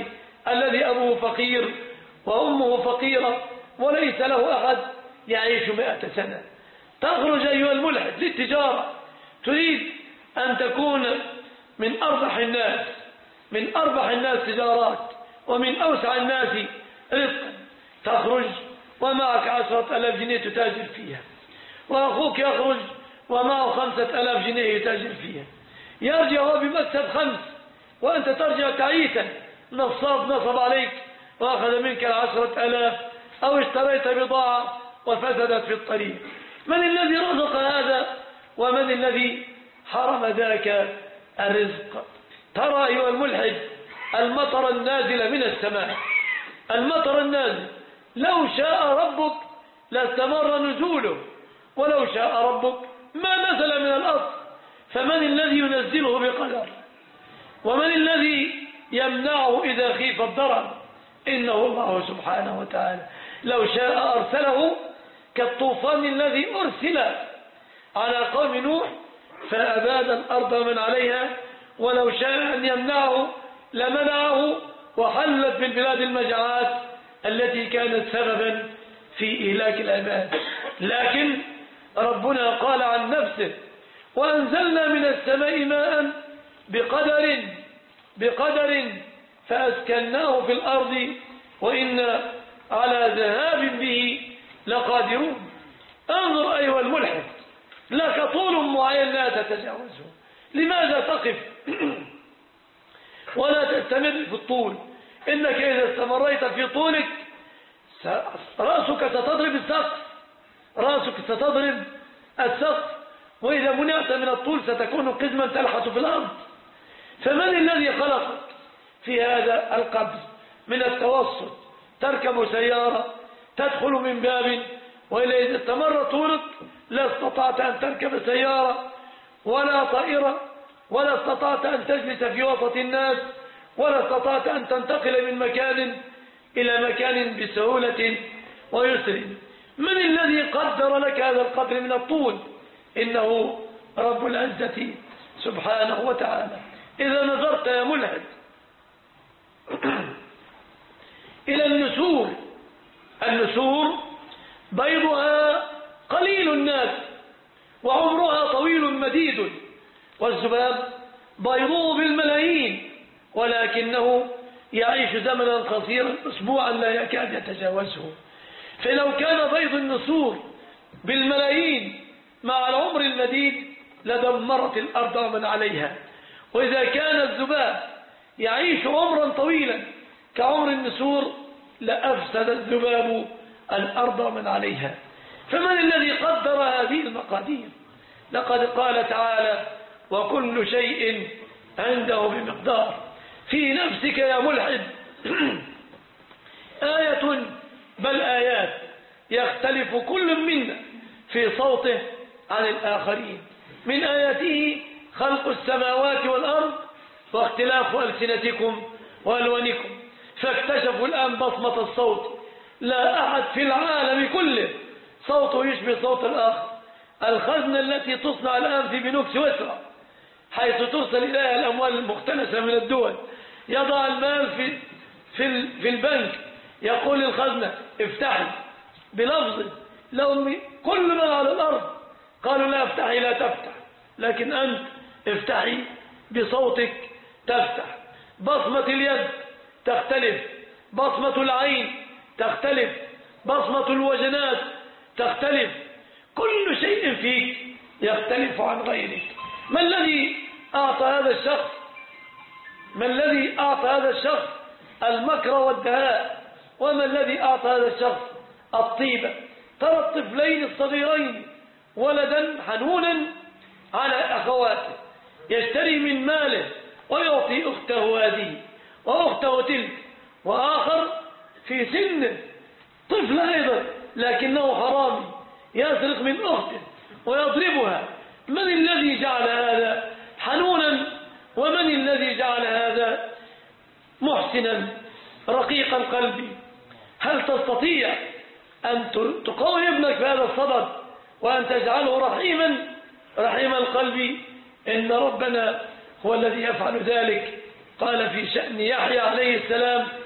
الذي أبوه فقير وأمه فقيرة وليس له أحد يعيش مئة سنة. تخرج أيها الملحد للتجارة، تريد أن تكون من أربح الناس، من أربح الناس تجارات ومن أوسع الناس رزقا، تخرج ومعك عشرة ألاف جنيه تتاجر فيها، وأخوك يخرج ومعه خمسة ألاف جنيه يتاجر فيها، يرجع هو بمكسب خمس وأنت ترجع تعيسا، نصاب نصب عليك وأخذ منك العشرة ألاف، أو اشتريت بضاعة وفسدت في الطريق. من الذي رزق هذا ومن الذي حرم ذاك الرزق؟ ترى أيها الملحد المطر النازل من السماء، المطر النازل لو شاء ربك لاستمر نزوله، ولو شاء ربك ما نزل من الأرض. فمن الذي ينزله بقدر؟ ومن الذي يمنعه إذا خيف الضرر؟ إنه الله سبحانه وتعالى. لو شاء أرسله كالطوفان الذي أرسل على قوم نوح فأباد الأرض من عليها، ولو شاء أن يمنعه لمنعه وحلت بالبلاد المجاعات التي كانت سببا في إهلاك العباد. لكن ربنا قال عن نفسه: وأنزلنا من السماء ماء بقدر بقدر فأسكناه في الأرض وإنا على ذهاب به لقادرون. انظر أيها الملحد، لك طول معين لا تتجاوزه، لماذا تقف ولا تستمر في الطول؟ إنك إذا استمريت في طولك رأسك ستضرب السقف، رأسك ستضرب السقف، وإذا منعت من الطول ستكون قزما تلحس في الأرض. فمن الذي خلقك في هذا القبض من التوسط؟ تركب سيارة تدخل من باب، وإذا إذا استمر طولك لا استطعت أن تركب سيارة ولا طائرة، ولا استطعت أن تجلس في وسط الناس، ولا استطعت أن تنتقل من مكان إلى مكان بسهولة ويسر. من الذي قدر لك هذا القدر من الطول؟ إنه رب العزة سبحانه وتعالى. إذا نظرت يا ملحد إلى النسور، النسور بيضها قليل الناس وعمرها طويل مديد، والذباب بيضه بالملايين ولكنه يعيش زمنا قصيرا أسبوعا لا يكاد يتجاوزه. فلو كان بيض النسور بالملايين مع العمر المديد لدمرت الأرض ومن عليها. وإذا كان الذباب يعيش عمرا طويلا كعمر النسور لأفسد الذباب الأرض ومن عليها. فمن الذي قدر هذه المقادير؟ لقد قال تعالى: وكل شيء عنده بمقدار. في نفسك يا ملحد آية بل آيات يختلف كل منا في صوته عن الآخرين. من آياته خلق السماوات والأرض واختلاف ألسنتكم وألوانكم. فاكتشفوا الآن بصمة الصوت، لا أحد في العالم كله صوته يشبه صوت الآخر. الخزنة التي تصنع الآن في بنوك سويسرا حيث ترسل إليها الأموال المختلسة من الدول، يضع المال في في في البنك، يقول للخزنة: افتحي بلفظ. لو كل من على الأرض قالوا: لا افتحي، لا تفتح، لكن أنت افتحي بصوتك تفتح. بصمة اليد تختلف، بصمة العين تختلف، بصمة الوجنات تختلف، كل شيء فيك يختلف عن غيرك. ما الذي أعطى هذا الشخص ما الذي أعطى هذا الشخص المكر والدهاء؟ وما الذي أعطى هذا الشخص الطيبة؟ ترى الطفلين الصغيرين ولدا حنونا على أخواته، يشتري من ماله ويعطي أخته هذه وأخته تلك، وآخر في سنه طفل أيضا لكنه حرامي يسرق من أخته ويضربها. من الذي جعل هذا حنونا ومن الذي جعل هذا محسنا رقيق القلب؟ هل تستطيع أن تقوي ابنك في هذا الصدد وأن تجعله رحيما رحيم القلب؟ إن ربنا هو الذي يفعل ذلك. قال في شأن يحيى عليه السلام: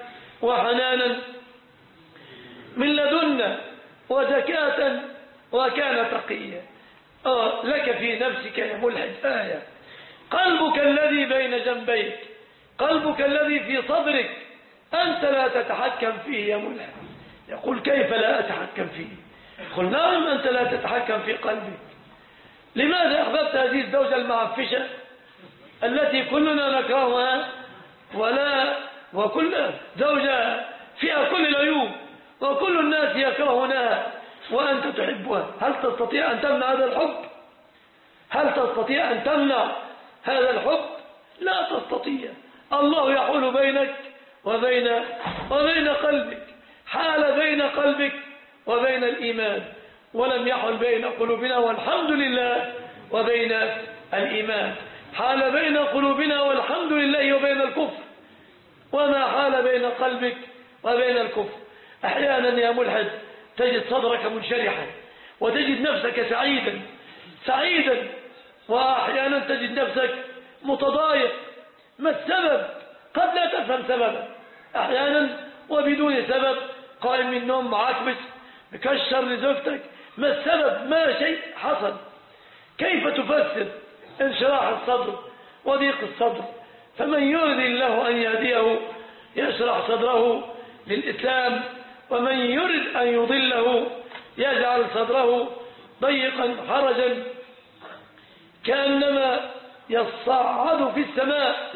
وحنانا من لدنا وزكاة وكان تقيا. آه لك في نفسك يا ملحد آية. قلبك الذي بين جنبيك، قلبك الذي في صدرك، أنت لا تتحكم فيه يا ملحد. يقول كيف لا أتحكم فيه؟ قل نعم أنت لا تتحكم في قلبك. لماذا أحببت هذه الزوجة المعفشة التي كلنا نكرهها، ولا وكل زوجة فيها كل العيوب وكل الناس يكرهونها وأنت تحبها؟ هل تستطيع أن تمنع هذا الحب؟ هل تستطيع أن تمنع هذا الحب؟ لا تستطيع. الله يحول بينك وبين وبين قلبك، حال بين قلبك وبين الإيمان، ولم يحل بين قلوبنا والحمد لله وبين الإيمان. حال بين قلوبنا والحمد لله وبين الكفر، وما حال بين قلبك وبين الكفر. أحيانا يا ملحد تجد صدرك منشرحا وتجد نفسك سعيدا سعيدا وأحيانا تجد نفسك متضايق. ما السبب؟ قد لا تفهم سببا، أحيانا وبدون سبب قائم من النوم معاكبس مكشر لزوجتك. ما السبب؟ ما شيء حصل. كيف تفسر انشراح الصدر وضيق الصدر؟ فمن يريد الله أن يهديه يشرح صدره للإسلام، ومن يريد أن يضله يجعل صدره ضيقا حرجا كأنما يصعد في السماء.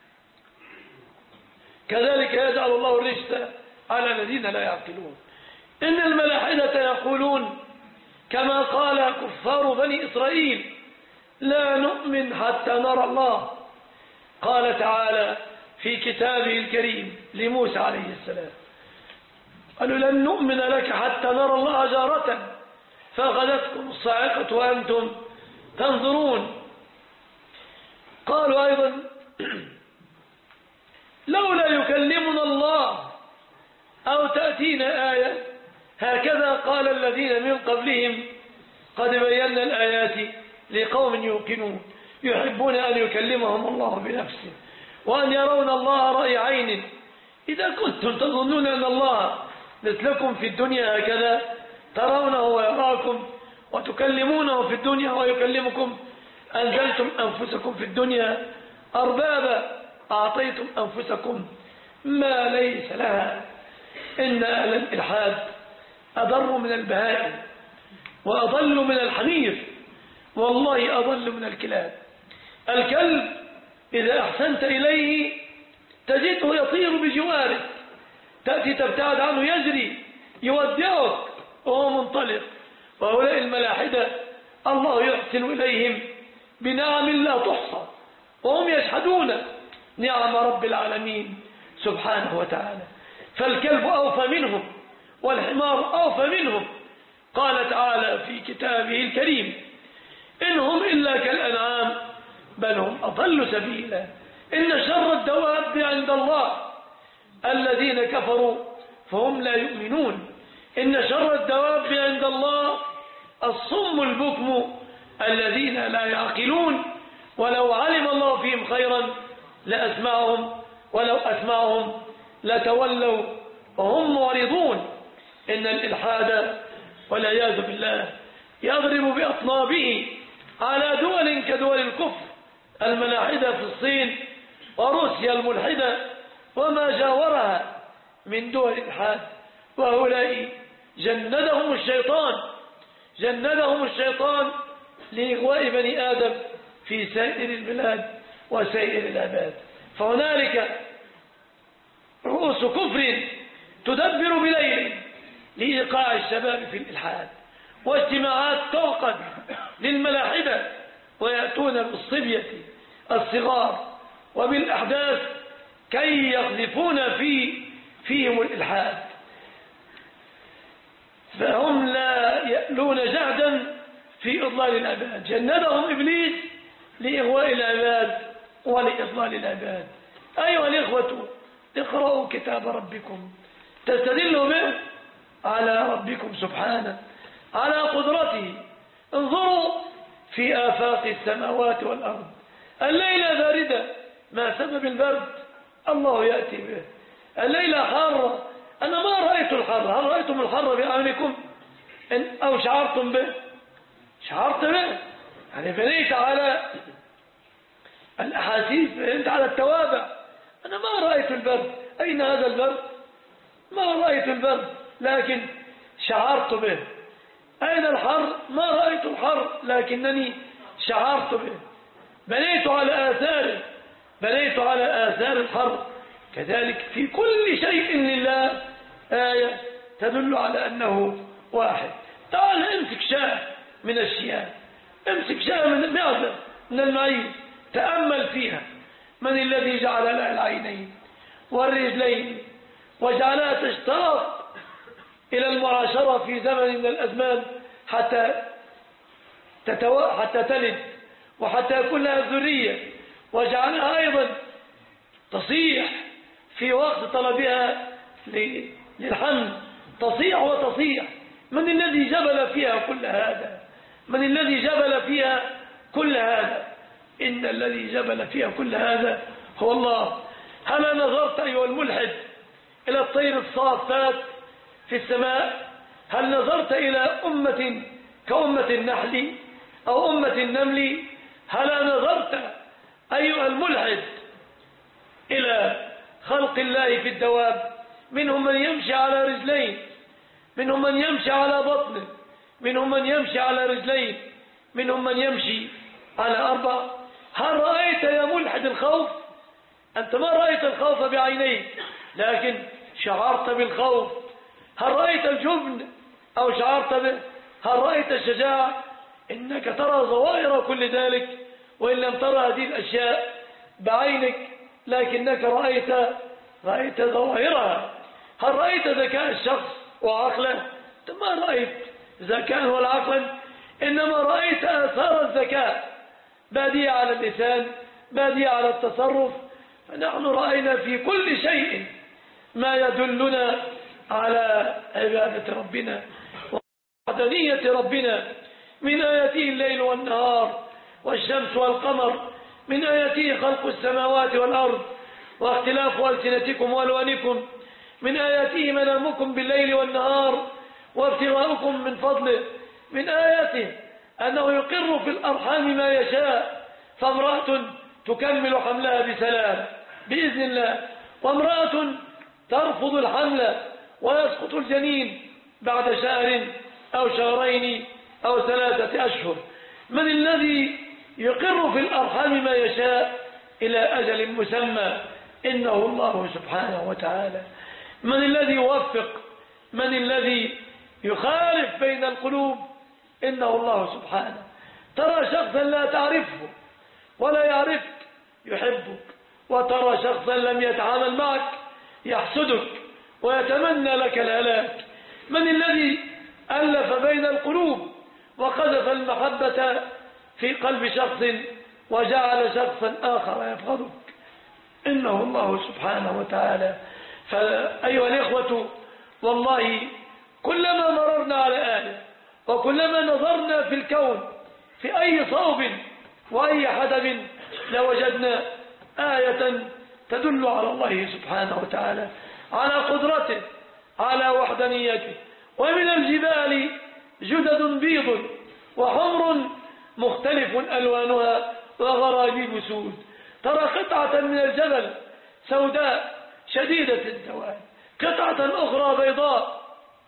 كذلك يجعل الله الرجس على الذين لا يعقلون. إن الملاحدة يقولون كما قال كفار بني إسرائيل لا نؤمن حتى نرى الله. قال تعالى في كتابه الكريم لموسى عليه السلام قالوا لن نؤمن لك حتى نرى الله جارة فأخذتكم الصاعقة وأنتم تنظرون. قالوا أيضا لولا يكلمنا الله أو تأتينا آية، هكذا قال الذين من قبلهم قد بينا الآيات لقوم يوقنون يحبون أن يكلمهم الله بنفسه وأن يرون الله رأي عين. إذا كنتم تظنون أن الله مثلكم في الدنيا هكذا ترونه ويراكم وتكلمونه في الدنيا ويكلمكم، أنزلتم أنفسكم في الدنيا أربابا أعطيتم أنفسكم ما ليس لها. إن أهل الإلحاد أضر من البهائم وأضل من الحمير، والله أضل من الكلاب. الكلب إذا أحسنت إليه تجده يطير بجوارك، تأتي تبتعد عنه يجري يودعك وهو منطلق. وهؤلاء الملاحدة الله يحسن إليهم بنعم لا تحصى وهم يشهدون نعم رب العالمين سبحانه وتعالى. فالكلب أوفى منهم والحمار أوفى منهم. قال تعالى في كتابه الكريم إنهم إلا كالأنعام بل هم أضل سبيلا. إن شر الدواب عند الله الذين كفروا فهم لا يؤمنون. إن شر الدواب عند الله الصم البكم الذين لا يعقلون. ولو علم الله فيهم خيرا لأسمعهم ولو أسمعهم لتولوا وهم معرضون. إن الإلحاد والعياذ بالله يضرب بأطنابه على دول كدول الكفر. الملاحدة في الصين وروسيا الملحدة وما جاورها من دول الإلحاد، وهؤلاء جندهم الشيطان جندهم الشيطان لإغواء بني آدم في سائر البلاد وسائر العباد. فهنالك رؤوس كفر تدبر بليل لإيقاع الشباب في الإلحاد، واجتماعات توقد للملاحدة ويأتون بالصبية الصغار وبالأحداث كي يقذفون في فيهم الإلحاد. فهم لا يألون جهدا في إضلال العباد. جندهم إبليس لإغواء العباد ولإضلال العباد. أيها الإخوة اقرأوا كتاب ربكم تستدلوا به على ربكم سبحانه على قدرته. انظروا في آفاق السماوات والأرض. الليلة باردة، ما سبب البرد؟ الله يأتي به. الليلة حارة، أنا ما رأيت الحر. هل رأيتم الحر بأعينكم أو شعرتم به؟ شعرت به، يعني بنيت على الأحاسيس، بنيت على التوابع. أنا ما رأيت البرد. أين هذا البرد؟ ما رأيت البرد لكن شعرت به. أين الحر؟ ما رأيت الحر لكنني شعرت به. بنيت على آثاره، بنيت على آثار الحر. كذلك في كل شيء لله آية تدل على أنه واحد. تعال امسك شاة من الشياه، امسك شاة من المعدة من المعيز، تأمل فيها. من الذي جعل لها العينين والرجلين وجعلها تشتاق إلى المعاشرة في زمن من الأزمان حتى تتو... حتى تلد وحتى يكون لها ذرية، وجعلها أيضا تصيح في وقت طلبها للحمل، تصيح وتصيح. من الذي جبل فيها كل هذا؟ من الذي جبل فيها كل هذا؟ إن الذي جبل فيها كل هذا هو الله. هل نظرت أيها الملحد إلى الطير الصافات في السماء؟ هل نظرت إلى أمة كأمة النحل أو أمة النمل؟ هل نظرت أيها الملحد إلى خلق الله في الدواب؟ منهم من يمشي على رجلين، منهم من يمشي على بطنه، منهم من يمشي على رجلين، منهم من يمشي على أربع. هل رأيت يا ملحد الخوف؟ أنت ما رأيت الخوف بعينيك لكن شعرت بالخوف. هل رأيت الجبن أو شعرت به؟ هل رأيت الشجاعة؟ إنك ترى ظواهر كل ذلك وإن لم ترى هذه الأشياء بعينك لكنك رأيت رأيت ظواهرها. هل رأيت ذكاء الشخص وعقله؟ أنت ما رأيت ذكاء ولا عقلا، إنما رأيت آثار الذكاء بادية على اللسان، بادية على التصرف. فنحن رأينا في كل شيء ما يدلنا على عبادة ربنا ووحدانية ربنا. من آياته الليل والنهار والشمس والقمر، من آياته خلق السماوات والأرض واختلاف ألسنتكم وألوانكم، من آياته منامكم بالليل والنهار وابتغاؤكم من فضله، من آياته أنه يقر في الأرحام ما يشاء، فامرأة تكمل حملها بسلام بإذن الله، وامرأة ترفض الحمل ويسقط الجنين بعد شهر أو شهرين أو ثلاثة أشهر. من الذي يقر في الأرحام ما يشاء إلى أجل مسمى؟ إنه الله سبحانه وتعالى. من الذي يوفق؟ من الذي يخالف بين القلوب؟ إنه الله سبحانه. ترى شخصا لا تعرفه ولا يعرفك يحبك، وترى شخصا لم يتعامل معك يحسدك ويتمنى لك الهلاك. من الذي ألف بين القلوب وقذف المحبة في قلب شخص وجعل شخصا آخر يبغضك؟ إنه الله سبحانه وتعالى. فأيها الإخوة، والله كلما مررنا على آية وكلما نظرنا في الكون في أي صوب وأي حدب لوجدنا آية تدل على الله سبحانه وتعالى، على قدرته، على وحدانيته. ومن الجبال جدد بيض وحمر مختلف ألوانها وغرابيب سود. ترى قطعة من الجبل سوداء شديدة السواد، قطعة أخرى بيضاء،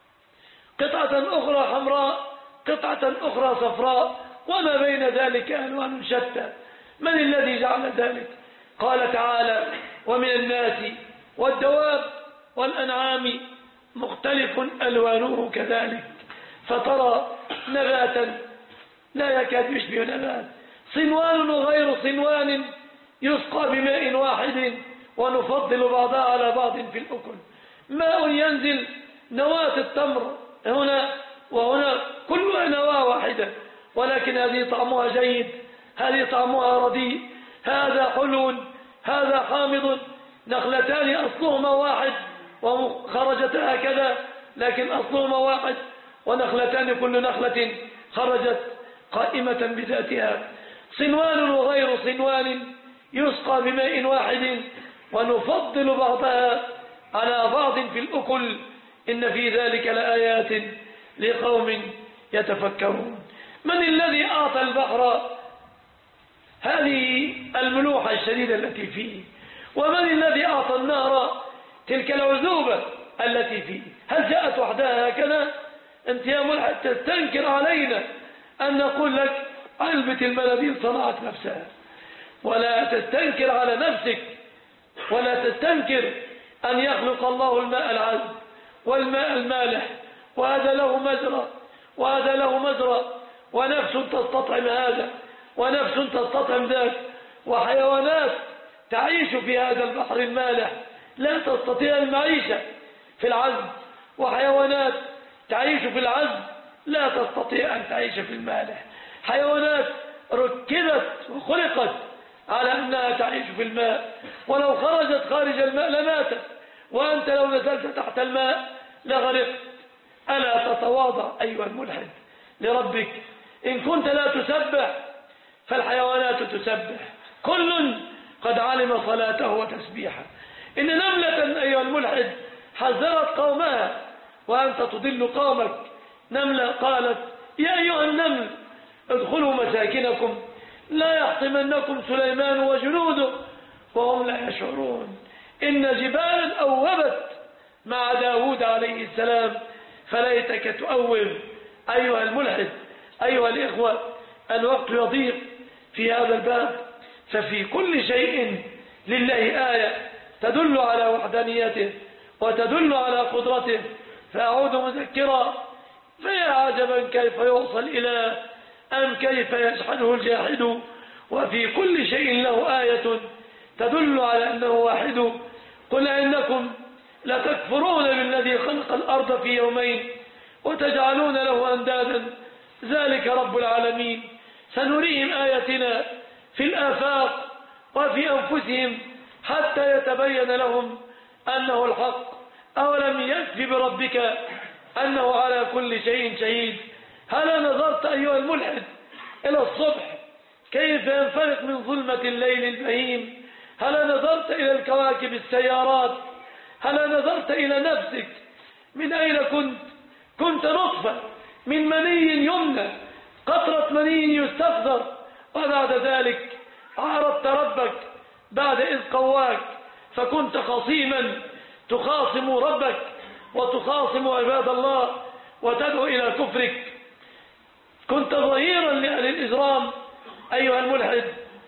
قطعة أخرى حمراء، قطعة أخرى صفراء، وما بين ذلك ألوان شتى. من الذي جعل ذلك؟ قال تعالى: ومن الناس والدواب والأنعام مختلف ألوانه كذلك. فترى نباتا لا يكاد يشبه نبات، صنوان وغير صنوان يسقى بماء واحد ونفضل بعضها على بعض في الأكل. ماء ينزل نواة التمر هنا وهنا كلها نواة واحدة، ولكن هذه طعمها جيد، هذه طعمها رديء، هذا حلو، هذا حامض. نخلتان أصلهما واحد وخرجتا هكذا، لكن أصلهما واحد، ونخلتان كل نخلة خرجت قائمة بذاتها. صنوان وغير صنوان يسقى بماء واحد ونفضل بعضها على بعض في الأكل إن في ذلك لآيات لقوم يتفكرون. من الذي أعطى البحر هذه الملوحة الشديدة التي فيه؟ ومن الذي أعطى النهر تلك العذوبة التي فيه؟ هل جاءت وحدها هكذا؟ أنت يا ملحد تستنكر علينا أن نقول لك علبة المناديل صنعت نفسها، ولا تستنكر على نفسك، ولا تستنكر أن يخلق الله الماء العذب والماء المالح، وهذا له مجرى وهذا له مجرى، ونفس تستطعم هذا ونفس تستطعم ذاك، وحيوانات تعيش في هذا البحر المالح لا تستطيع المعيشة في العذب، وحيوانات تعيش في العذب لا تستطيع أن تعيش في المالح. حيوانات ركبت وخلقت على أنها تعيش في الماء، ولو خرجت خارج الماء لماتت، وأنت لو نزلت تحت الماء لغرقت. ألا تتواضع أيها الملحد لربك؟ إن كنت لا تسبح فالحيوانات تسبح، كل قد علم صلاته وتسبيحه. إن نملة أيها الملحد حذرت قومها وأنت تضل قومك. نملة قالت يا أيها النمل ادخلوا مساكنكم لا يحطمنكم سليمان وجنوده وهم لا يشعرون. إن جبالا أوبت مع داود عليه السلام، فليتك تؤوب أيها الملحد. أيها الإخوة، الوقت يضيق في هذا الباب، ففي كل شيء لله آية تدل على وحدانيته وتدل على قدرته. فأعود مذكرا، فيا عجبا كيف يوصل إلى أم كيف يجحده الجاحد، وفي كل شيء له آية تدل على أنه واحد. قل إنكم لتكفرون بالذي خلق الأرض في يومين وتجعلون له أندادا ذلك رب العالمين. سنريهم آياتنا في الآفاق وفي أنفسهم حتى يتبين لهم أنه الحق. أولم يكف بربك أنه على كل شيء شهيد؟ هل نظرت أيها الملحد إلى الصبح كيف ينفرق من ظلمة الليل البهيم؟ هل نظرت إلى الكواكب السيارات؟ هل نظرت إلى نفسك؟ من أين كنت؟ كنت نطفة من مني يمنى، قطرة مني يستخضر، وبعد ذلك عارضت ربك بعد إذ قواك، فكنت خصيما تخاصم ربك وتخاصم عباد الله وتدعو إلى كفرك. كنت ظهيرا لأهل الإجرام أيها الملحد.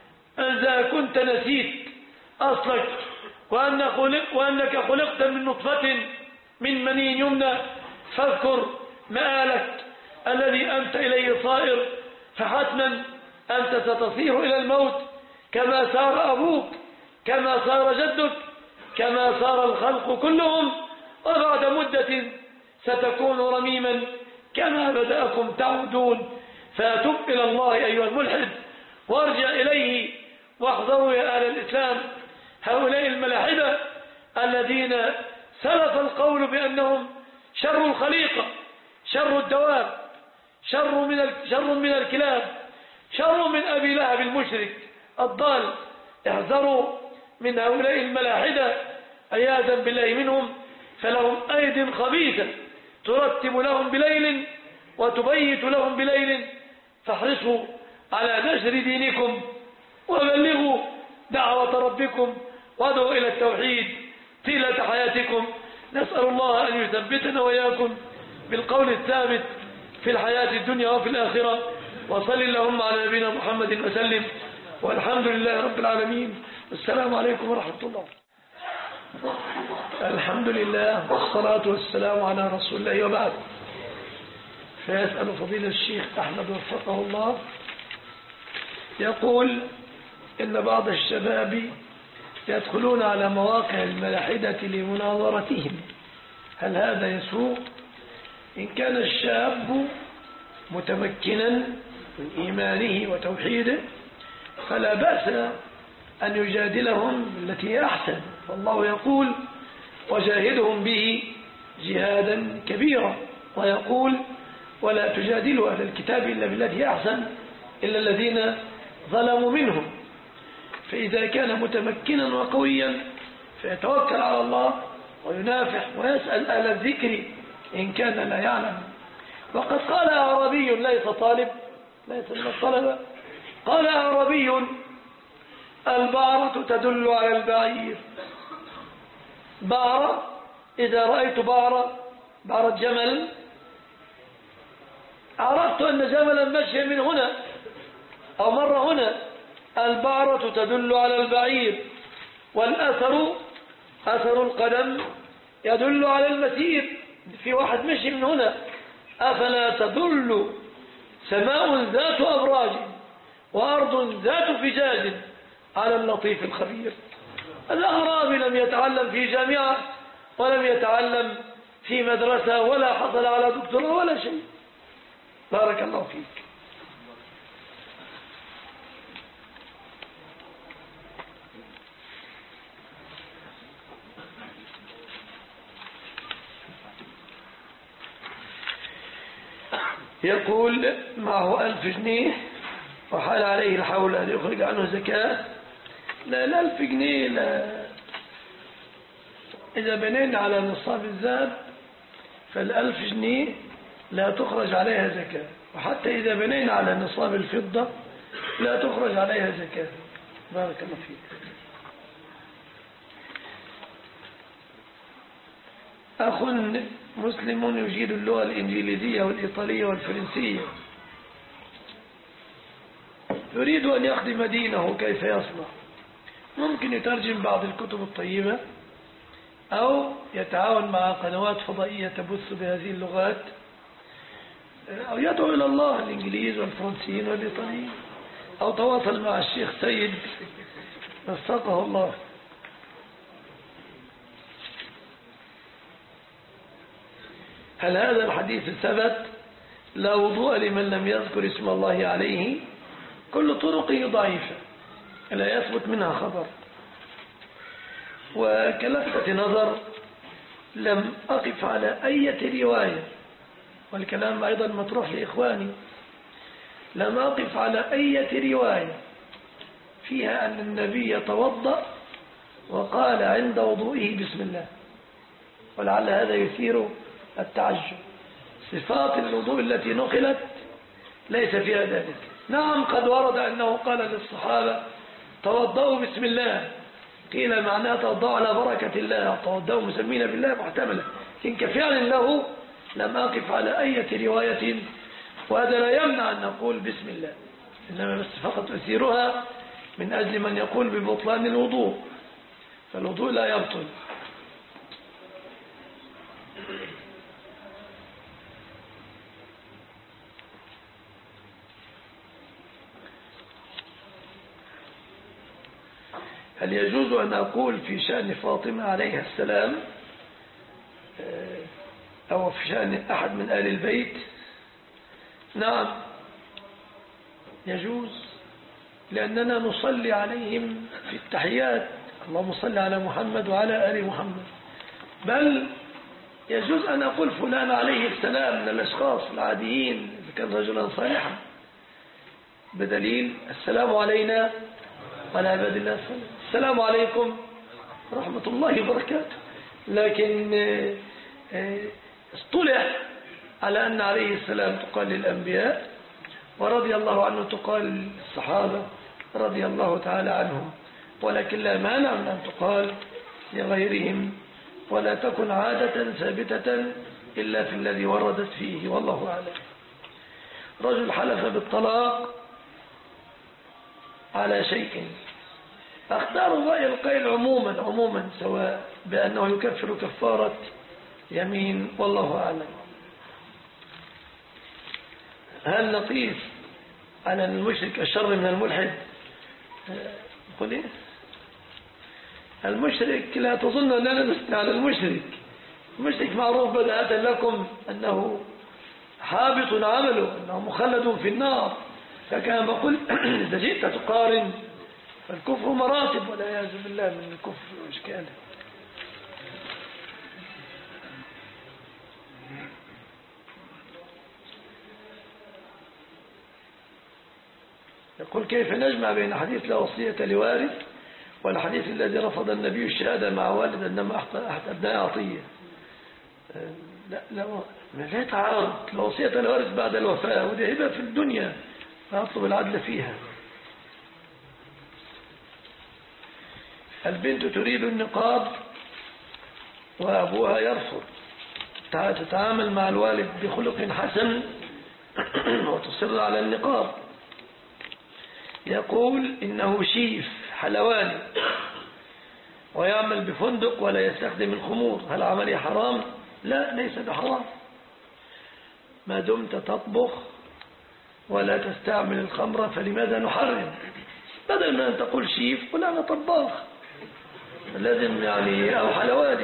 إذا كنت نسيت أصلك وأن خلق وأنك خلقت من نطفة من مني يمنى، فاذكر مآلك الذي أنت إليه صائر، فحتما أنت ستصير إلى الموت كما سار أبوك، كما سار جدك، كما سار الخلق كلهم، وبعد مدة ستكون رميما كما بدأكم تعودون. فأتب إلى الله أيها الملحد وارجع إليه، واحذروا يا أهل الإسلام هؤلاء الملاحدة الذين سلف القول بأنهم شر الخليقة، شر الدواب، شر من شر من الكلاب، شر من أبي لهب المشرك الضال. احذروا من هؤلاء الملاحدة عياذا بالله منهم، فلهم أيد خبيثة ترتب لهم بليل وتبيت لهم بليل. فاحرصوا على نشر دينكم وبلغوا دعوة ربكم وادعوا إلى التوحيد طيلة حياتكم. نسأل الله أن يثبتنا وإياكم بالقول الثابت في الحياة الدنيا وفي الآخرة. وصل اللهم على نبينا محمد وسلم، والحمد لله رب العالمين. السلام عليكم ورحمة الله. الحمد لله والصلاة والسلام على رسول الله، وبعد. فيسأل فضيلة الشيخ أحمد وفقه الله، يقول إن بعض الشباب يدخلون على مواقع الملاحدة لمناظرتهم، هل هذا يسوق؟ إن كان الشاب متمكنا من إيمانه وتوحيده فلا بأس أن يجادلهم بالتي هي أحسن، فالله يقول وجاهدهم به جهادا كبيرا، ويقول ولا تجادلوا أهل الكتاب إلا بالتي هي أحسن إلا الذين ظلموا منهم. فإذا كان متمكنا وقويا فيتوكل على الله وينافح ويسأل أهل الذكر إن كان لا يعلم. وقد قال أعرابي ليس طالب، ليس من الطلبة، قال أعرابي: البعرة تدل على البعير. بعرة، إذا رأيت بعرة بعرة جمل عرفت أن جملا مشي من هنا أو مر هنا. البعرة تدل على البعير، والأثر أثر القدم يدل على المسير، في واحد مشي من هنا. أفلا تدل سماء ذات أبراج وأرض ذات فجاج على اللطيف الخبير. الأعرابي لم يتعلم في جامعة ولم يتعلم في مدرسة ولا حصل على دكتوراه ولا شيء. بارك الله فيك. يقول معه ألف جنيه وحال عليه الحول أن يخرج عنه زكاة. لا الألف جنيه لا، إذا بنينا على نصاب الذهب فالألف جنيه لا تخرج عليها زكاة، وحتى إذا بنينا على نصاب الفضة لا تخرج عليها زكاة. بارك الله فيك. أخ مسلم يجيد اللغة الإنجليزية والإيطالية والفرنسية، يريد أن يخدم دينه، كيف يصنع؟ ممكن يترجم بعض الكتب الطيبة أو يتعاون مع قنوات فضائية تبث بهذه اللغات، أو يدعو إلى الله الإنجليز والفرنسيين والإيطاليين، أو تواصل مع الشيخ سيد وفقه الله. هل هذا الحديث ثبت؟ لا وضوء لمن لم يذكر اسم الله عليه. كل طرقه ضعيفة لا يثبت منها خبر. وكلفة نظر لم أقف على أي رواية، والكلام أيضا مطروح لإخواني، لم أقف على أي رواية فيها أن النبي توضأ وقال عند وضوئه بسم الله، ولعل هذا يثير التعجب. صفات الوضوء التي نقلت ليس فيها ذلك. نعم قد ورد أنه قال للصحابة توضأوا بسم الله، قيل معناه توضأوا على بركة الله، توضأوا مسمين بالله محتملة، لكن كفعل له لم أقف على أي رواية، وهذا لا يمنع أن نقول بسم الله، إنما بس فقط أثيرها من أجل من يقول ببطلان الوضوء، فالوضوء لا يبطل. هل يجوز أن أقول في شأن فاطمة عليها السلام أو في شأن أحد من آل البيت؟ نعم يجوز، لأننا نصلي عليهم في التحيات، اللهم صل على محمد وعلى آل محمد. بل يجوز أن أقول فلان عليه السلام من الأشخاص العاديين إذا كان رجلا صالحا، بدليل السلام علينا وعلى عباد الله الصالحين، السلام عليكم ورحمة الله وبركاته. لكن اصطلح على أن عليه السلام تقال للأنبياء، ورضي الله عنه تقال للصحابة رضي الله تعالى عنهم، ولكن لا مانع من أن تقال لغيرهم، ولا تكن عادة ثابتة إلا في الذي وردت فيه، والله أعلم. رجل حلف بالطلاق على شيء، اختار رأي القيل عموما عموما سواء بأنه يكفر كفارة يمين، والله أعلم. هل نقيس على المشرك الشر من الملحد؟ قل إيه؟ المشرك لا تظن أننا نثني على المشرك، المشرك معروف بداءة لكم أنه حابط عمله، أنه مخلد في النار. فكان بقول إذا جئت تقارن فالكفر مراتب، ولا يعز بالله من الكفر وإشكاله. يقول كيف نجمع بين حديث لا وصية لوارث والحديث الذي رفض النبي الشهادة مع والد إنما أحد أبناء عطية. لا لا لا يتعارض، الوصية الوارث بعد الوفاة ودي هبة في الدنيا فأطلب العدل فيها. البنت تريد النقاب وأبوها يرفض، تتعامل مع الوالد بخلق حسن وتصر على النقاب. يقول إنه شيف حلواني ويعمل بفندق ولا يستخدم الخمور، هل عملي حرام؟ لا، ليس بحرام ما دمت تطبخ ولا تستعمل الخمر، فلماذا نحرم؟ بدل من أن تقول شيف قل أنا طباخ لازم يعني أو حلواني.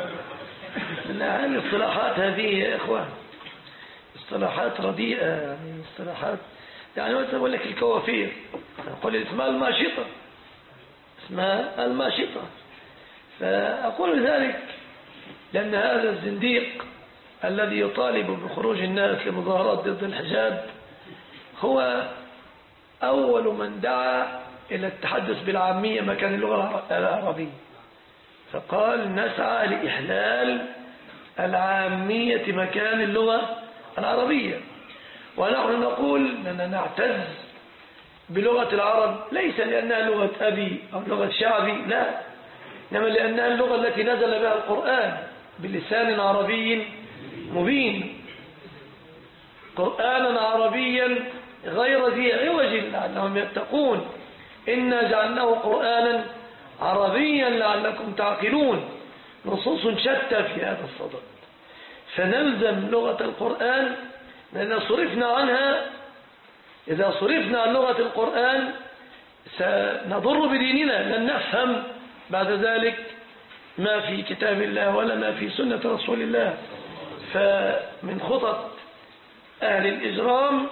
يعني الصلاحات هذه يا إخوان اصطلاحات رديئة، يعني اصطلاحات يعني مثلا أقول لك الكوافير أقول اسمها الماشطة، اسمها الماشطة. فأقول ذلك لأن هذا الزنديق الذي يطالب بخروج الناس لمظاهرات ضد الحجاب هو أول من دعا إلى التحدث بالعامية مكان اللغة العربية، فقال نسعى لإحلال العامية مكان اللغة العربية. ونحن نقول أننا نعتز بلغة العرب ليس لأنها لغة أبي أو لغة شعبي، لا، إنما لأنها اللغة التي نزل بها القرآن بلسان عربي مبين، قرآنا عربيا غير ذي عوج لعلهم يتقون، إنا جعلناه قرآنا عربيا لعلكم تعقلون. نصوص شتى في هذا الصدد، فنلزم لغة القرآن لأن صرفنا عنها. إذا صرفنا عن لغة القرآن سنضر بديننا، لن نفهم بعد ذلك ما في كتاب الله ولا ما في سنة رسول الله. فمن خطط أهل الإجرام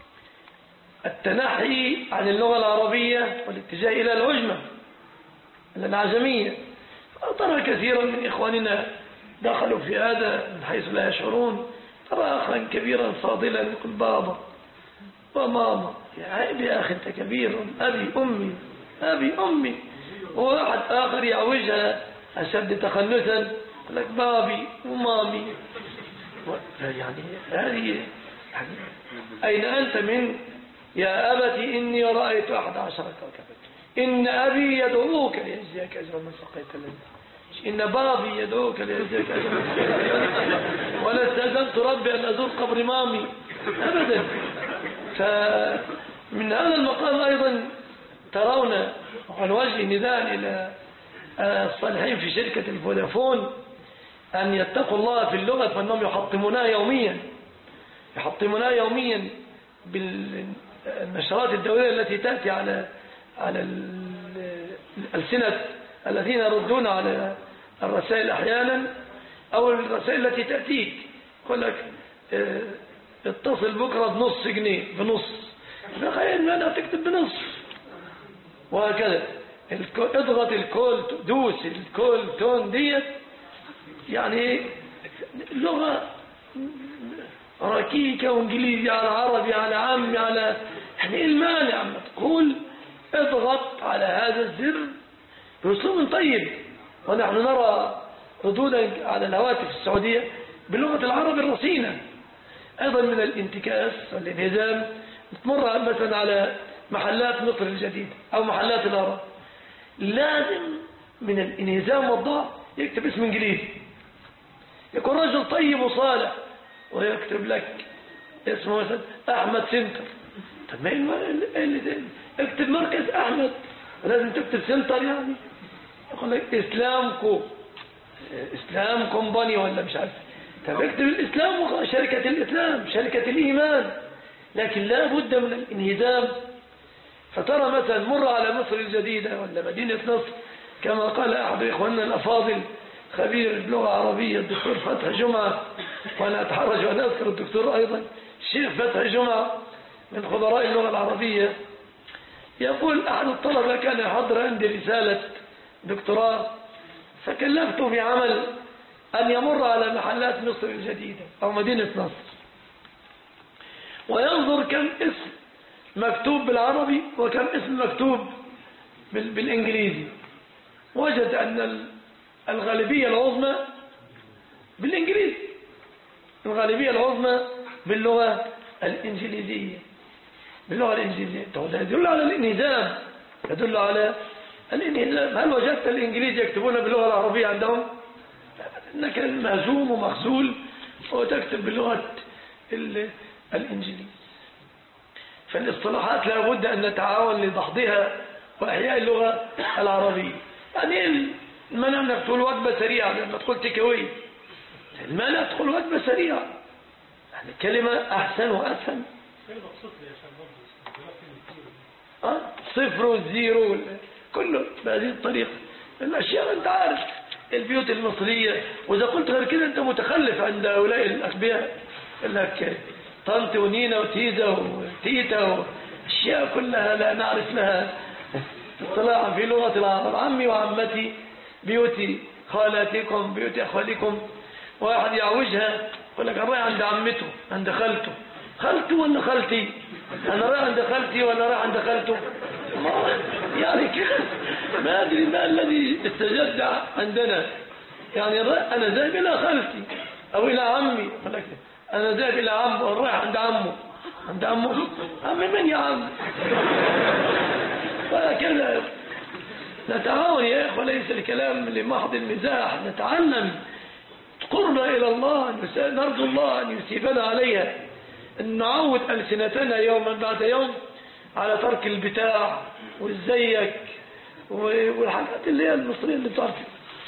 التنحي عن اللغة العربية والاتجاه إلى العجمة إلى العجمية. ترى كثيرا من إخواننا دخلوا في هذا من حيث لا يشعرون. ترى أخا كبيرا فاضلا يقول بابا وماما، يا عيب يا أخي أنت كبير، أبي أمي أبي أمي. وواحد آخر يعوجها أشد تخنثا يقول لك بابي ومامي. يعني هذه يعني أين أنت من يا أبتي إني رأيت أحد عشر كوكبا إن أبي يدعوك ليجزيك أجر من سقيت لنا، إن بابي يدعوك ليجزيك أجر من سقيت لنا، ولا استأذنت ربي أن أزور قبر مامي أبدا. فمن هذا المقام أيضا ترون عن وجه نداء إلى الصالحين في شركة الفودافون أن يتقوا الله في اللغة، فإنهم يحطمونها يوميا يحطمونها يوميا بالنشرات الدولية التي تأتي على على الألسنة الذين يردون على الرسائل أحيانا، أو الرسائل التي تأتيك يقول لك اتصل بكرة بنص جنيه بنص، تخيل ما أنا تكتب بنص وهكذا. اضغط الكول دوس الكول تون ديت، يعني لغة ركيكة وانجليزي على عربي على عامي على يعني ايه المانع عم تقول اضغط على هذا الزر بأسلوب طيب. ونحن نرى ردودا على الهواتف السعودية بلغة العرب الرصينة أيضا من الانتكاس والانهزام. تمر مثلا على محلات مصر الجديدة أو محلات العرب، لازم من الانهزام والضعف يكتب اسم انجليزي، يكون رجل طيب وصالح ويكتب لك اسمه مثلا أحمد سنتر. طب ما اللي اكتب مركز أحمد، لازم تكتب سنتر يعني. يقول لك إسلام كو إسلام كومباني ولا مش عارف. طب اكتب الإسلام شركة الإسلام شركة الإيمان، لكن لا بد من الانهزام. فترى مثلا مر على مصر الجديدة ولا مدينة نصر كما قال أحد إخواننا الأفاضل خبير اللغة العربية الدكتور فتح جمعة، وأنا أتحرج وأنا أذكر الدكتور أيضا الشيخ فتح جمعة من خبراء اللغة العربية، يقول أحد الطلبة كان يحضر عندي رسالة دكتوراه، فكلفته بعمل أن يمر على محلات مصر الجديدة أو مدينة نصر وينظر كم اسم مكتوب بالعربي وكم اسم مكتوب بالإنجليزي. وجد أن الغالبية العظمى بالإنجليزي، الغالبية العظمى باللغة الإنجليزية، باللغة الإنجليزية. ده يدل على الانهزام، يدل على الانهزام. هل وجدت الإنجليز يكتبون باللغة العربية عندهم؟ إنك مهزوم ومخزول وتكتب باللغة الإنجليزية. فالاصطلاحات لا بد أن نتعاون لدحضها وإحياء اللغة العربية. يعني المانع أنك تقول وجبة سريعة لما تقول تكوي، المانع تقول وجبة سريعة، يعني كلمة أحسن وأسهل. أه؟ صفر والزيرو كله بهذه الطريقة. الأشياء أنت عارف البيوت المصرية، وإذا قلت غير كده أنت متخلف عند هؤلاء الأغبياء، لك طنط ونينا وتيزا وتيتا وأشياء كلها لا نعرف لها اصطلاحا في لغة العرب. عمي وعمتي، بيوتي خالاتكم، بيوتي أخوالكم. واحد يعوجها يقول لك أنا رايح عند عمته، عند خالته. خالته ولا خالتي؟ أنا رايح عند خالتي ولا رايح عند خالته؟ يعني كده ما أدري ما الذي استجد عندنا. يعني أنا ذاهب إلى خالتي أو إلى عمي، أنا ذاهب إلى عمه، رايح عند عمه. عند عمه؟ عمي من يا عم؟ فكذا نتعاون يا إخوة، ليس الكلام لمحض المزاح، نتعلم قرنا إلى الله، نرجو الله أن يثيبنا عليها، أن نعود ألسنتنا يوما بعد يوم على ترك البتاع والزيك والحاجات اللي هي المصرية اللي بتعرف.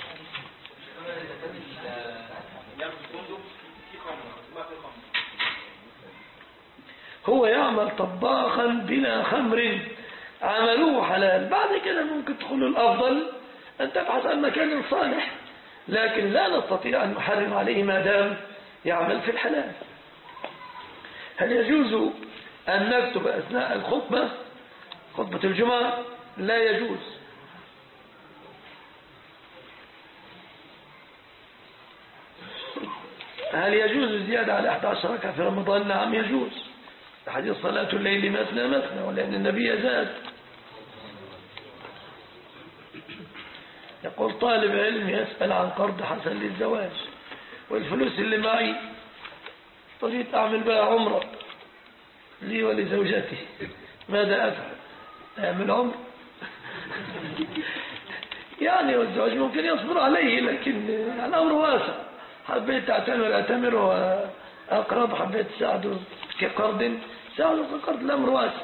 هو يعمل طباخا بلا خمر، عملوه حلال. بعد كده ممكن تقول الأفضل أن تبحث عن مكان صالح، لكن لا نستطيع أن نحرم عليه ما دام يعمل في الحلال. هل يجوز أن نكتب أثناء الخطبة، خطبة الجمعة؟ لا يجوز. هل يجوز الزيادة على أحد عشر ركعة في رمضان؟ نعم يجوز، حديث صلاة الليل مثنى مثنى، ولأن النبي زاد. يقول طالب علم يسأل عن قرض حسن للزواج، والفلوس اللي معي طريق أعمل بها عمرة لي ولزوجتي، ماذا أفعل؟ أعمل عمرة؟ يعني والزواج ممكن يصبر عليه، لكن الأمر واسع. حبيت أعتمر أعتمر وأقرب، حبيت تساعده كقرض ساعده كقرض، الأمر واسع.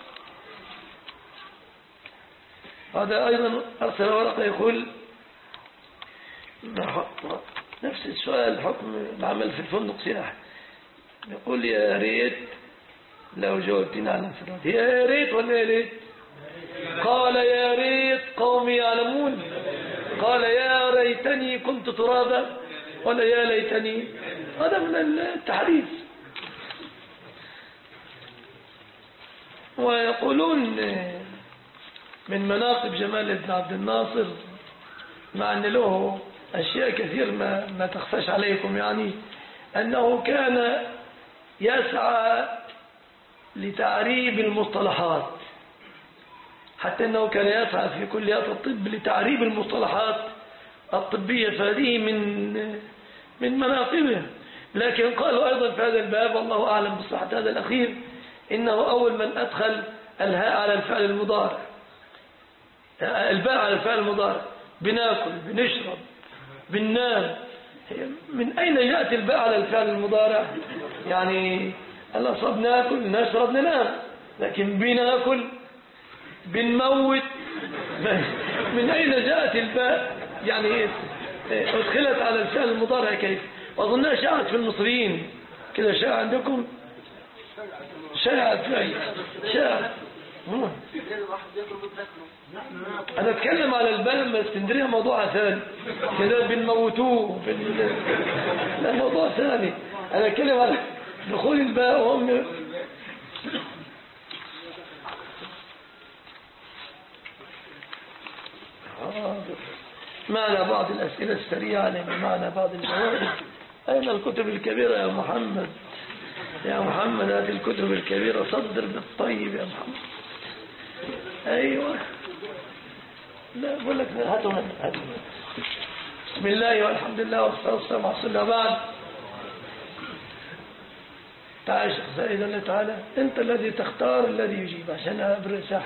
هذا أيضا أرسل ورقة يقول نفس السؤال، حكم العمل في الفندق سياحي. يقول يا ريت لو جاوبتنا على انفراد. يا ريت ولا يا ريت؟ قال يا ريت قومي يعلمون، قال يا ريتني كنت ترابا ولا يا ليتني. هذا من التحريف. ويقولون من مناقب جمال بن عبد الناصر، مع أن له أشياء كثير ما, ما تخفاش عليكم، يعني أنه كان يسعى لتعريب المصطلحات، حتى أنه كان يسعى في كليات الطب لتعريب المصطلحات الطبية، فهذه من من مناقبه. لكن قالوا أيضا في هذا الباب، والله أعلم بصحة هذا الأخير، إنه أول من أدخل الهاء على الفعل المضارع، الباء على الفعل المضارع. بناكل، بنشرب، بننام. من أين جاءت الباء على الفعل المضارع؟ يعني الأصاب ناكل نشرب ننام، لكن بناكل بنموت، من أين جاءت الباء؟ يعني ادخلت على الفعل المضارع كيف؟ وأظنها شاعت في المصريين كده. شاع عندكم؟ شاعت في شاعت. أنا أتكلم على الباء لما اسكندرية موضوع ثاني كده، بنموتوه بن... لا موضوع ثاني. أنا أتكلم على دخول الباء وهم معنا بعض الأسئلة السريعة، لأن معنا بعض الجوائز. أين الكتب الكبيرة يا محمد؟ يا محمد هذه الكتب الكبيرة، صدر بالطيب يا محمد. أيوة لا بقول لك هاتوا هاتوا. بسم الله والحمد لله والصلاة والسلام على رسول الله بعد. تعال يا شيخ سيد الله تعالى، أنت الذي تختار الذي يجيب عشان أبرئ سهل.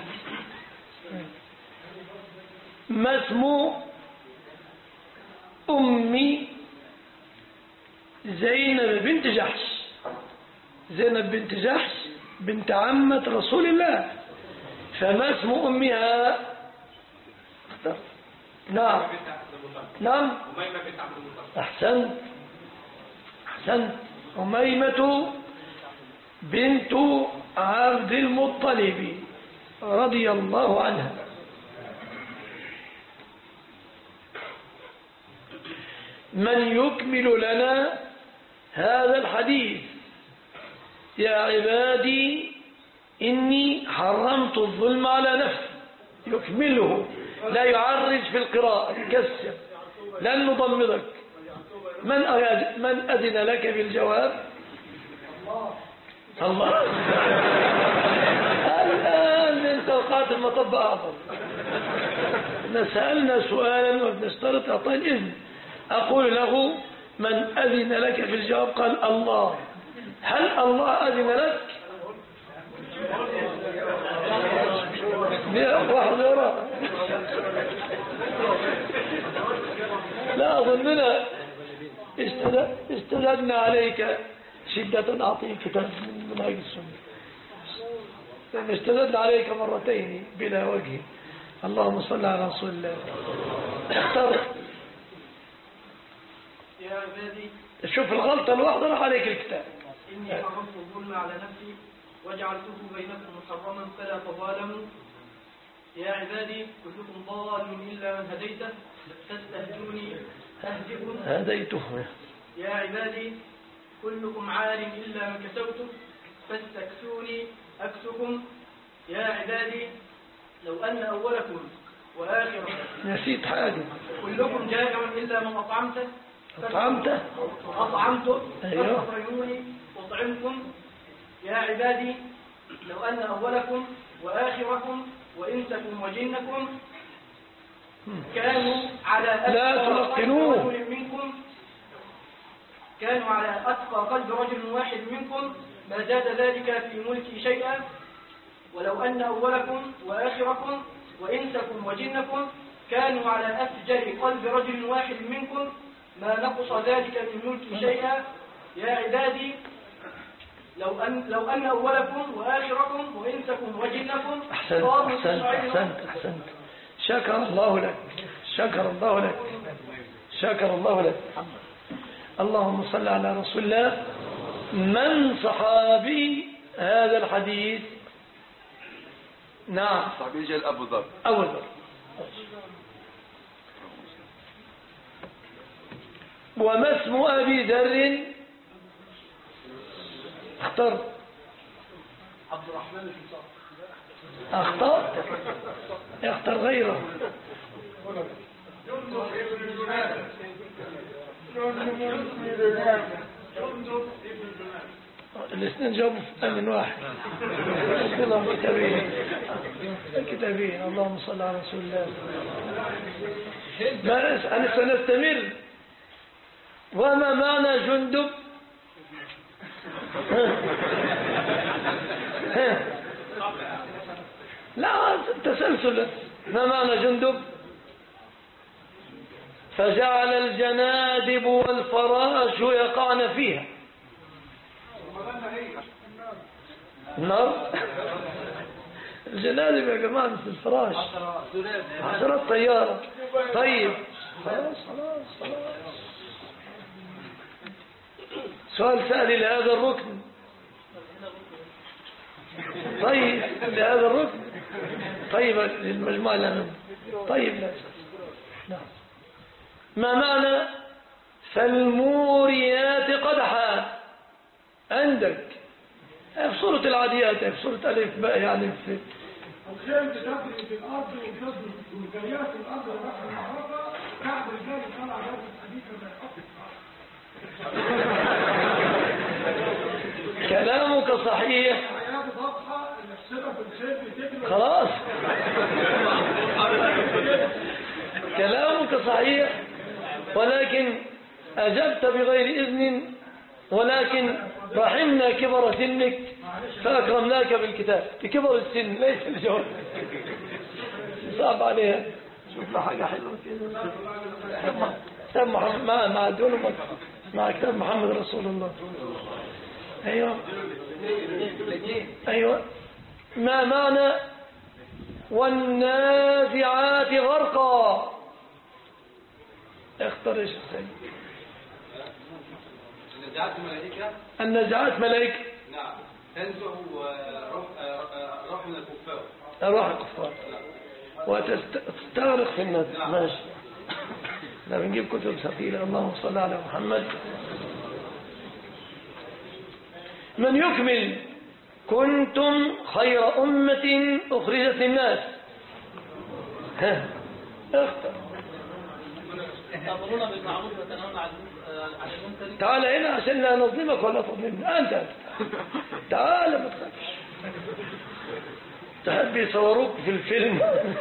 ما اسم أمي زينب بنت جحش؟ زينب بنت جحش بنت عمة رسول الله، فما اسم أمها؟ اختار. نعم نعم أحسنت أحسنت أميمة بنت عبد المطلب رضي الله عنها. من يكمل لنا هذا الحديث؟ يا عبادي إني حرمت الظلم على نفسي. يكمله، لا يعرج في القراءة، يكسر، لن نضمضك. من من أذن لك بالجواب؟ الله. الآن انت وقعت المطب أعظم. نسألنا سؤالا وبنشترط أعطاه الإذن. أقول له من أذن لك في الجواب؟ قال الله. هل الله أذن لك؟ واحد وراء. لا أظننا استددنا عليك شدة. أعطيك كتاب من منهج السنة. استددنا عليك مرتين بلا وجه. اللهم صل على رسول الله. اختر. يا عبادي شوف الغلطة الواحدة راح عليك الكتاب. إني حرمت الظلم على نفسي وجعلته بينكم محرما فلا تظالموا. يا عبادي كلكم ضال إلا من هديته فاستهدوني أهدكم. هديته. يا عبادي كلكم عار إلا من كسوته فاستكسوني أكسكم. يا عبادي لو أن أولكم وآخركم. نسيت حاجة. كلكم جائع إلا من أطعمته. أطعمته أطعمته أيوه. فاطعموني أطعمكم. يا عبادي لو أن أولكم وآخركم وإنسكم وجنكم كانوا على لا أتقى قلب تلقنوه. رجل منكم كانوا على أتقى قلب رجل واحد منكم ما زاد ذلك في ملكي شيئا. ولو أن أولكم وآخركم وإنسكم وجنكم كانوا على أفجر قلب رجل واحد منكم ما نقص ذلك من ملكي شيئا. يا عبادي لو أن, لو أن أولكم وآخركم وإنسكم وجنكم أحسنت أحسنت أحسنت أحسنت. شكر الله لك، شكر الله لك، شكر الله لك. اللهم صل على رسول الله. من صحابي هذا الحديث؟ نعم صحابي جل أبو ذر. أبو ذر. وما اسم أبي ذر؟ اختر. عبد الرحمن اختار. اختر غيره. الاثنين جابوا من واحد. كلهم كتابين كتابين. اللهم صل على رسول الله. ما سنستمر. وما معنى جندب؟ لا تسلسل. ما معنى جندب؟ فجعل الجنادب والفراش يقعن فيها. النار. الجنادب يا جماعة مثل الفراش. عشرات طيارة. طيب خلاص خلاص خلاص. سؤال سألي لهذا الركن. طيب لهذا الركن. طيب للمجموعة الأمام. طيب لا نعم. ما معنى فالموريات قدحا؟ عندك في سورة العاديات، في سورة ألف باء يعني في الخيل تجري في الأرض وتجري والجريات في الأرض والبحر المعرفة كعب الرجال طلع هذا الحديث ما يحط. كلامك صحيح. حياة ضبحة السبب في الخيل بتجري. خلاص كلامك صحيح، ولكن أجبت بغير إذن، ولكن رحمنا كبر سنك فأكرمناك بالكتاب بكبر السن ليس الجواب. صعب عليها. شوف له حاجة حلوة كده. كتاب محمد مع مع دول مع كتاب محمد رسول الله. أيوة أيوة. ما معنى والنازعات غرقا؟ اختر ايش السيد؟ النزعات ملائكة. النزعات ملائكة. نعم. تنزع روح من الكفار. روح الكفار. وتستغرق في النزع. نعم. ماشي. لا بنجيب كتب ثقيلة. اللهم صل على محمد. من يكمل كنتم خير أمة أخرجت للناس. ها اختر. تأمرون بالمعروف وتنهون عن المنكر. تعال هنا عشان لا نظلمك ولا تظلمني. أنت تعال ما تخافش. تحب يصوروك في الفيلم.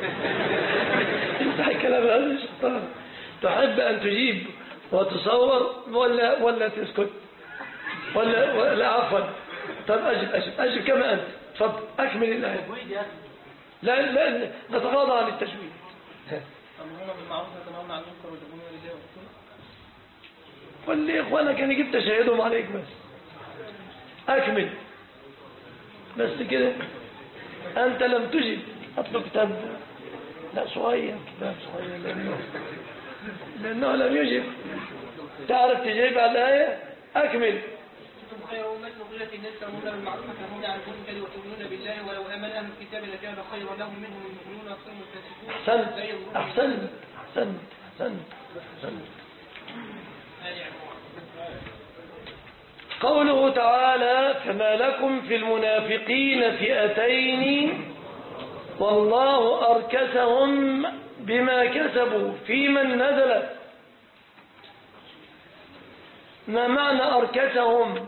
انت الكلام هذا الشيطان. تحب أن تجيب وتصور ولا ولا تسكت ولا ولا عفوا. طب أجب أجب أجب كما أنت. تفضل أكمل الآية. لا لا نتغاضى عن التجويد. تأمرون بالمعروف وتنهون عن المنكر وتؤمنون بالله ورسوله. قل لي إخوانك أنا جبت شهدهم عليك بس. أكمل بس كده. أنت لم تجب. أطلب كتاب لا صغير كتاب صغير لأنه لأنه لم يجب. تعرف تجيب على الآية. أكمل. كنتم خير أمة أخرجت للناس تأمرون بالمعروف وتنهون عن المنكر وتؤمنون بالله ولو آمن أهل الكتاب لكان خيرا لهم منهم المؤمنون أكثرهم الفاسقون. أحسنت أحسنت أحسنت أحسنت أحسنت. قوله تعالى فما لكم في المنافقين فئتين والله أركسهم بما كسبوا في من نزل. ما معنى أركسهم؟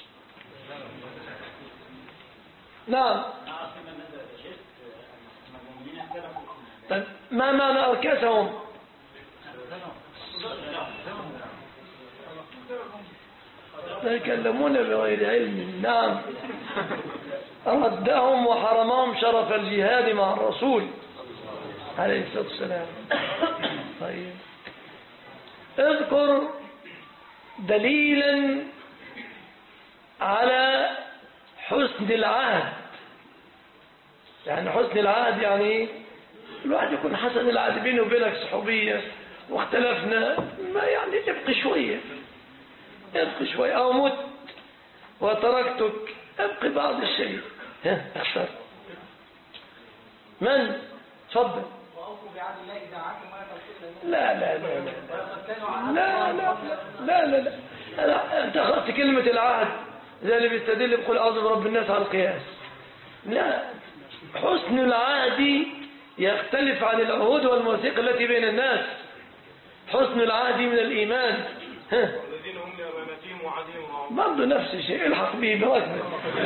نعم. طيب ما معنى أركسهم؟ يتكلمون بغير علم. نعم. ردهم وحرمهم شرف الجهاد مع الرسول عليه الصلاة والسلام. طيب اذكر دليلا على حسن العهد. يعني حسن العهد يعني الواحد يكون حسن العهد بينه وبينك صحوبية واختلفنا ما يعني تبقي شوية ابقي شوي أو مت وتركتك ابقي بعض الشيء. ها اختار من تفضل. لا لا لا لا لا لا لا لا لا انت اخذت كلمة العهد زي اللي بيستدل بقول اعوذ برب الناس على القياس. لا حسن العهد يختلف عن العهود والمواثيق التي بين الناس. حسن العهد من الإيمان. ها الذين هم لأمانتهم وعهدهم راعون. برضه نفس الشيء. الحق به بركبه.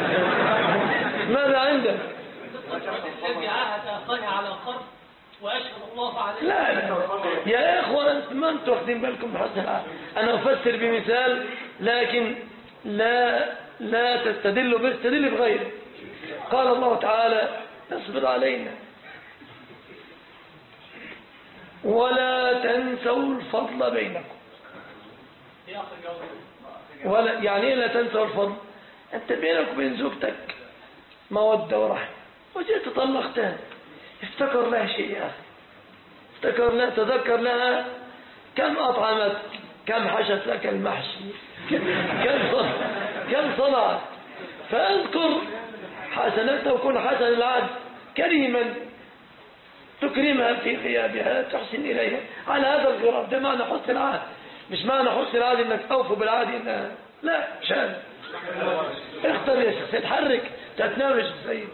ماذا عندك؟ الذي عاهد أخاه على الخرب وأشهد الله عليه. لا لا يا إخوة ما أنتم واخدين بالكم بحسن العهد. أنا أفسر بمثال لكن لا لا تستدلوا به استدل بغيره. قال الله تعالى اصبر علينا ولا تنسوا الفضل بينكم. ولا يعني ايه لا تنسوا الفضل؟ انت بينك وبين زوجتك مودة ورحمة وجيت طلقتها افتكر لها شيء يا اخي. افتكر لها تذكر لها كم اطعمت كم حشت لك المحشي كم صنعت كم صنعت فاذكر حسناتها وكن حسن العهد كريما تكرمها في ثيابها تحسن إليها على هذا الغراب. ده معنى حسن العهد. مش معنى حسن العهد انك اوفوا بالعهد انها لا مش هذا. اختر يا شيخ تتحرك تتناول يا سيد.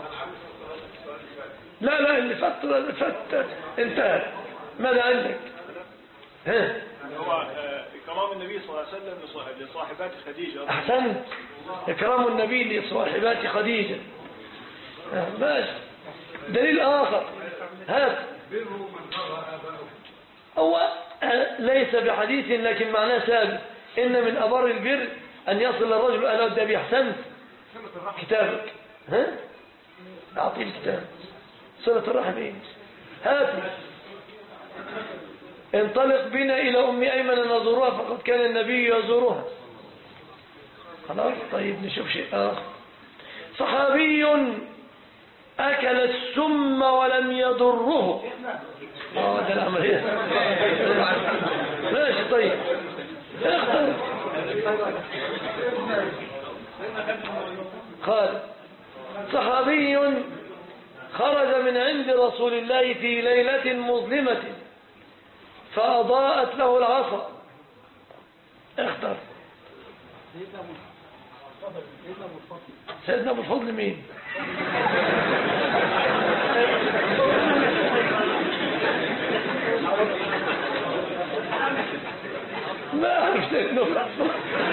لا لا اللي فات اللي فات انتهى. ماذا عندك؟ ها هو إكرام النبي صلى الله عليه وسلم لصاحبات خديجة. أحسنت. إكرام النبي لصاحبات خديجة. ماشي. دليل آخر هات. بره هو ليس بحديث لكن معناه ثابت. إن من أبر البر أن يصل الرجل أنا ودي أبي أحسنت كتابك، ها أعطيه الكتاب. صلة الرحم إيه؟ هات انطلق بنا إلى أم أيمن نزورها فقد كان النبي يزورها. خلاص طيب نشوف شيء آخر. صحابي أكل السم ولم يضره. اه ده العملية ماشي طيب اختر. قال صحابي خرج من عند رسول الله في ليلة مظلمة فأضاءت له العصا. اختر. سيدنا أبو الفضل مين؟ ما أعرف سيدنا أبو الفضل.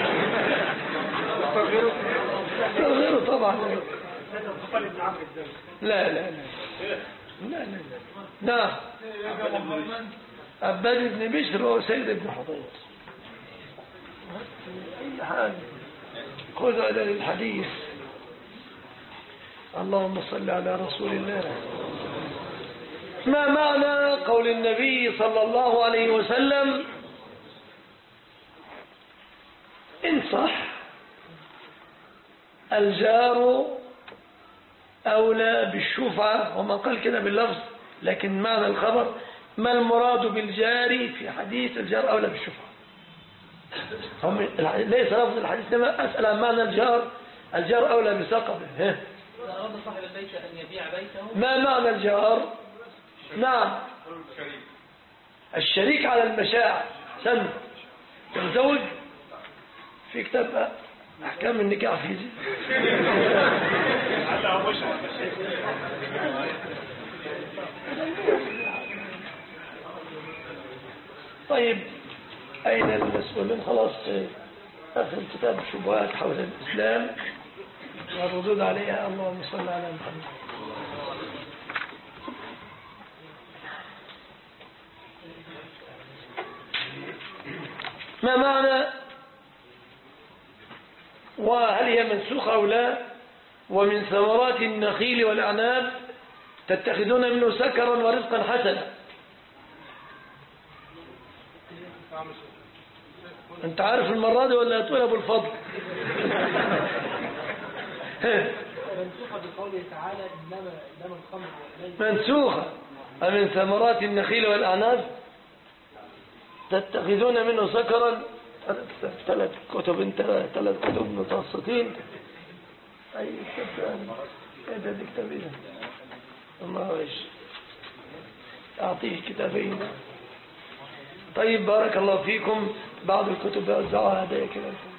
غيره طبعا. لا لا لا لا لا نعم. عباد بن بشر هو سيد بن حضير. أي حاجة خذ على الحديث. اللهم صل على رسول الله. ما معنى قول النبي صلى الله عليه وسلم إن صح الجار أولى بالشفعة، وما قال كده باللفظ لكن معنى الخبر ما المراد بالجار في حديث الجار أولى بالشفعة. هم ليس لفظ الحديث لما أسأل عن معنى الجار. الجار أولى بسقبه. أراد صاحب البيت أن يبيع بيته. ما معنى الجار؟ نعم الشريك على المشاع. سن الزوج في كتاب أحكام النكاح في زي. طيب أين المسؤولين؟ خلاص آخر كتاب شبهات حول الإسلام والردود عليها. اللهم صل على محمد. ما معنى وهل هي منسوخة أو لا؟ ومن ثمرات النخيل والأعناب تتخذون منه سكرا ورزقا حسنا. انت عارف المرة دي ولا هتقول ابو الفضل؟ منسوخة بقوله تعالى إنما إنما الخمر منسوخة. ومن ثمرات النخيل والأعناب تتخذون منه سكرا. ثلاث كتب انت ثلاث كتب متوسطين. اي كتاب هذا الكتاب ايه؟ الله ايش اعطيه كتابين. طيب بارك الله فيكم. بعض الكتب بوزعها هدايا كده.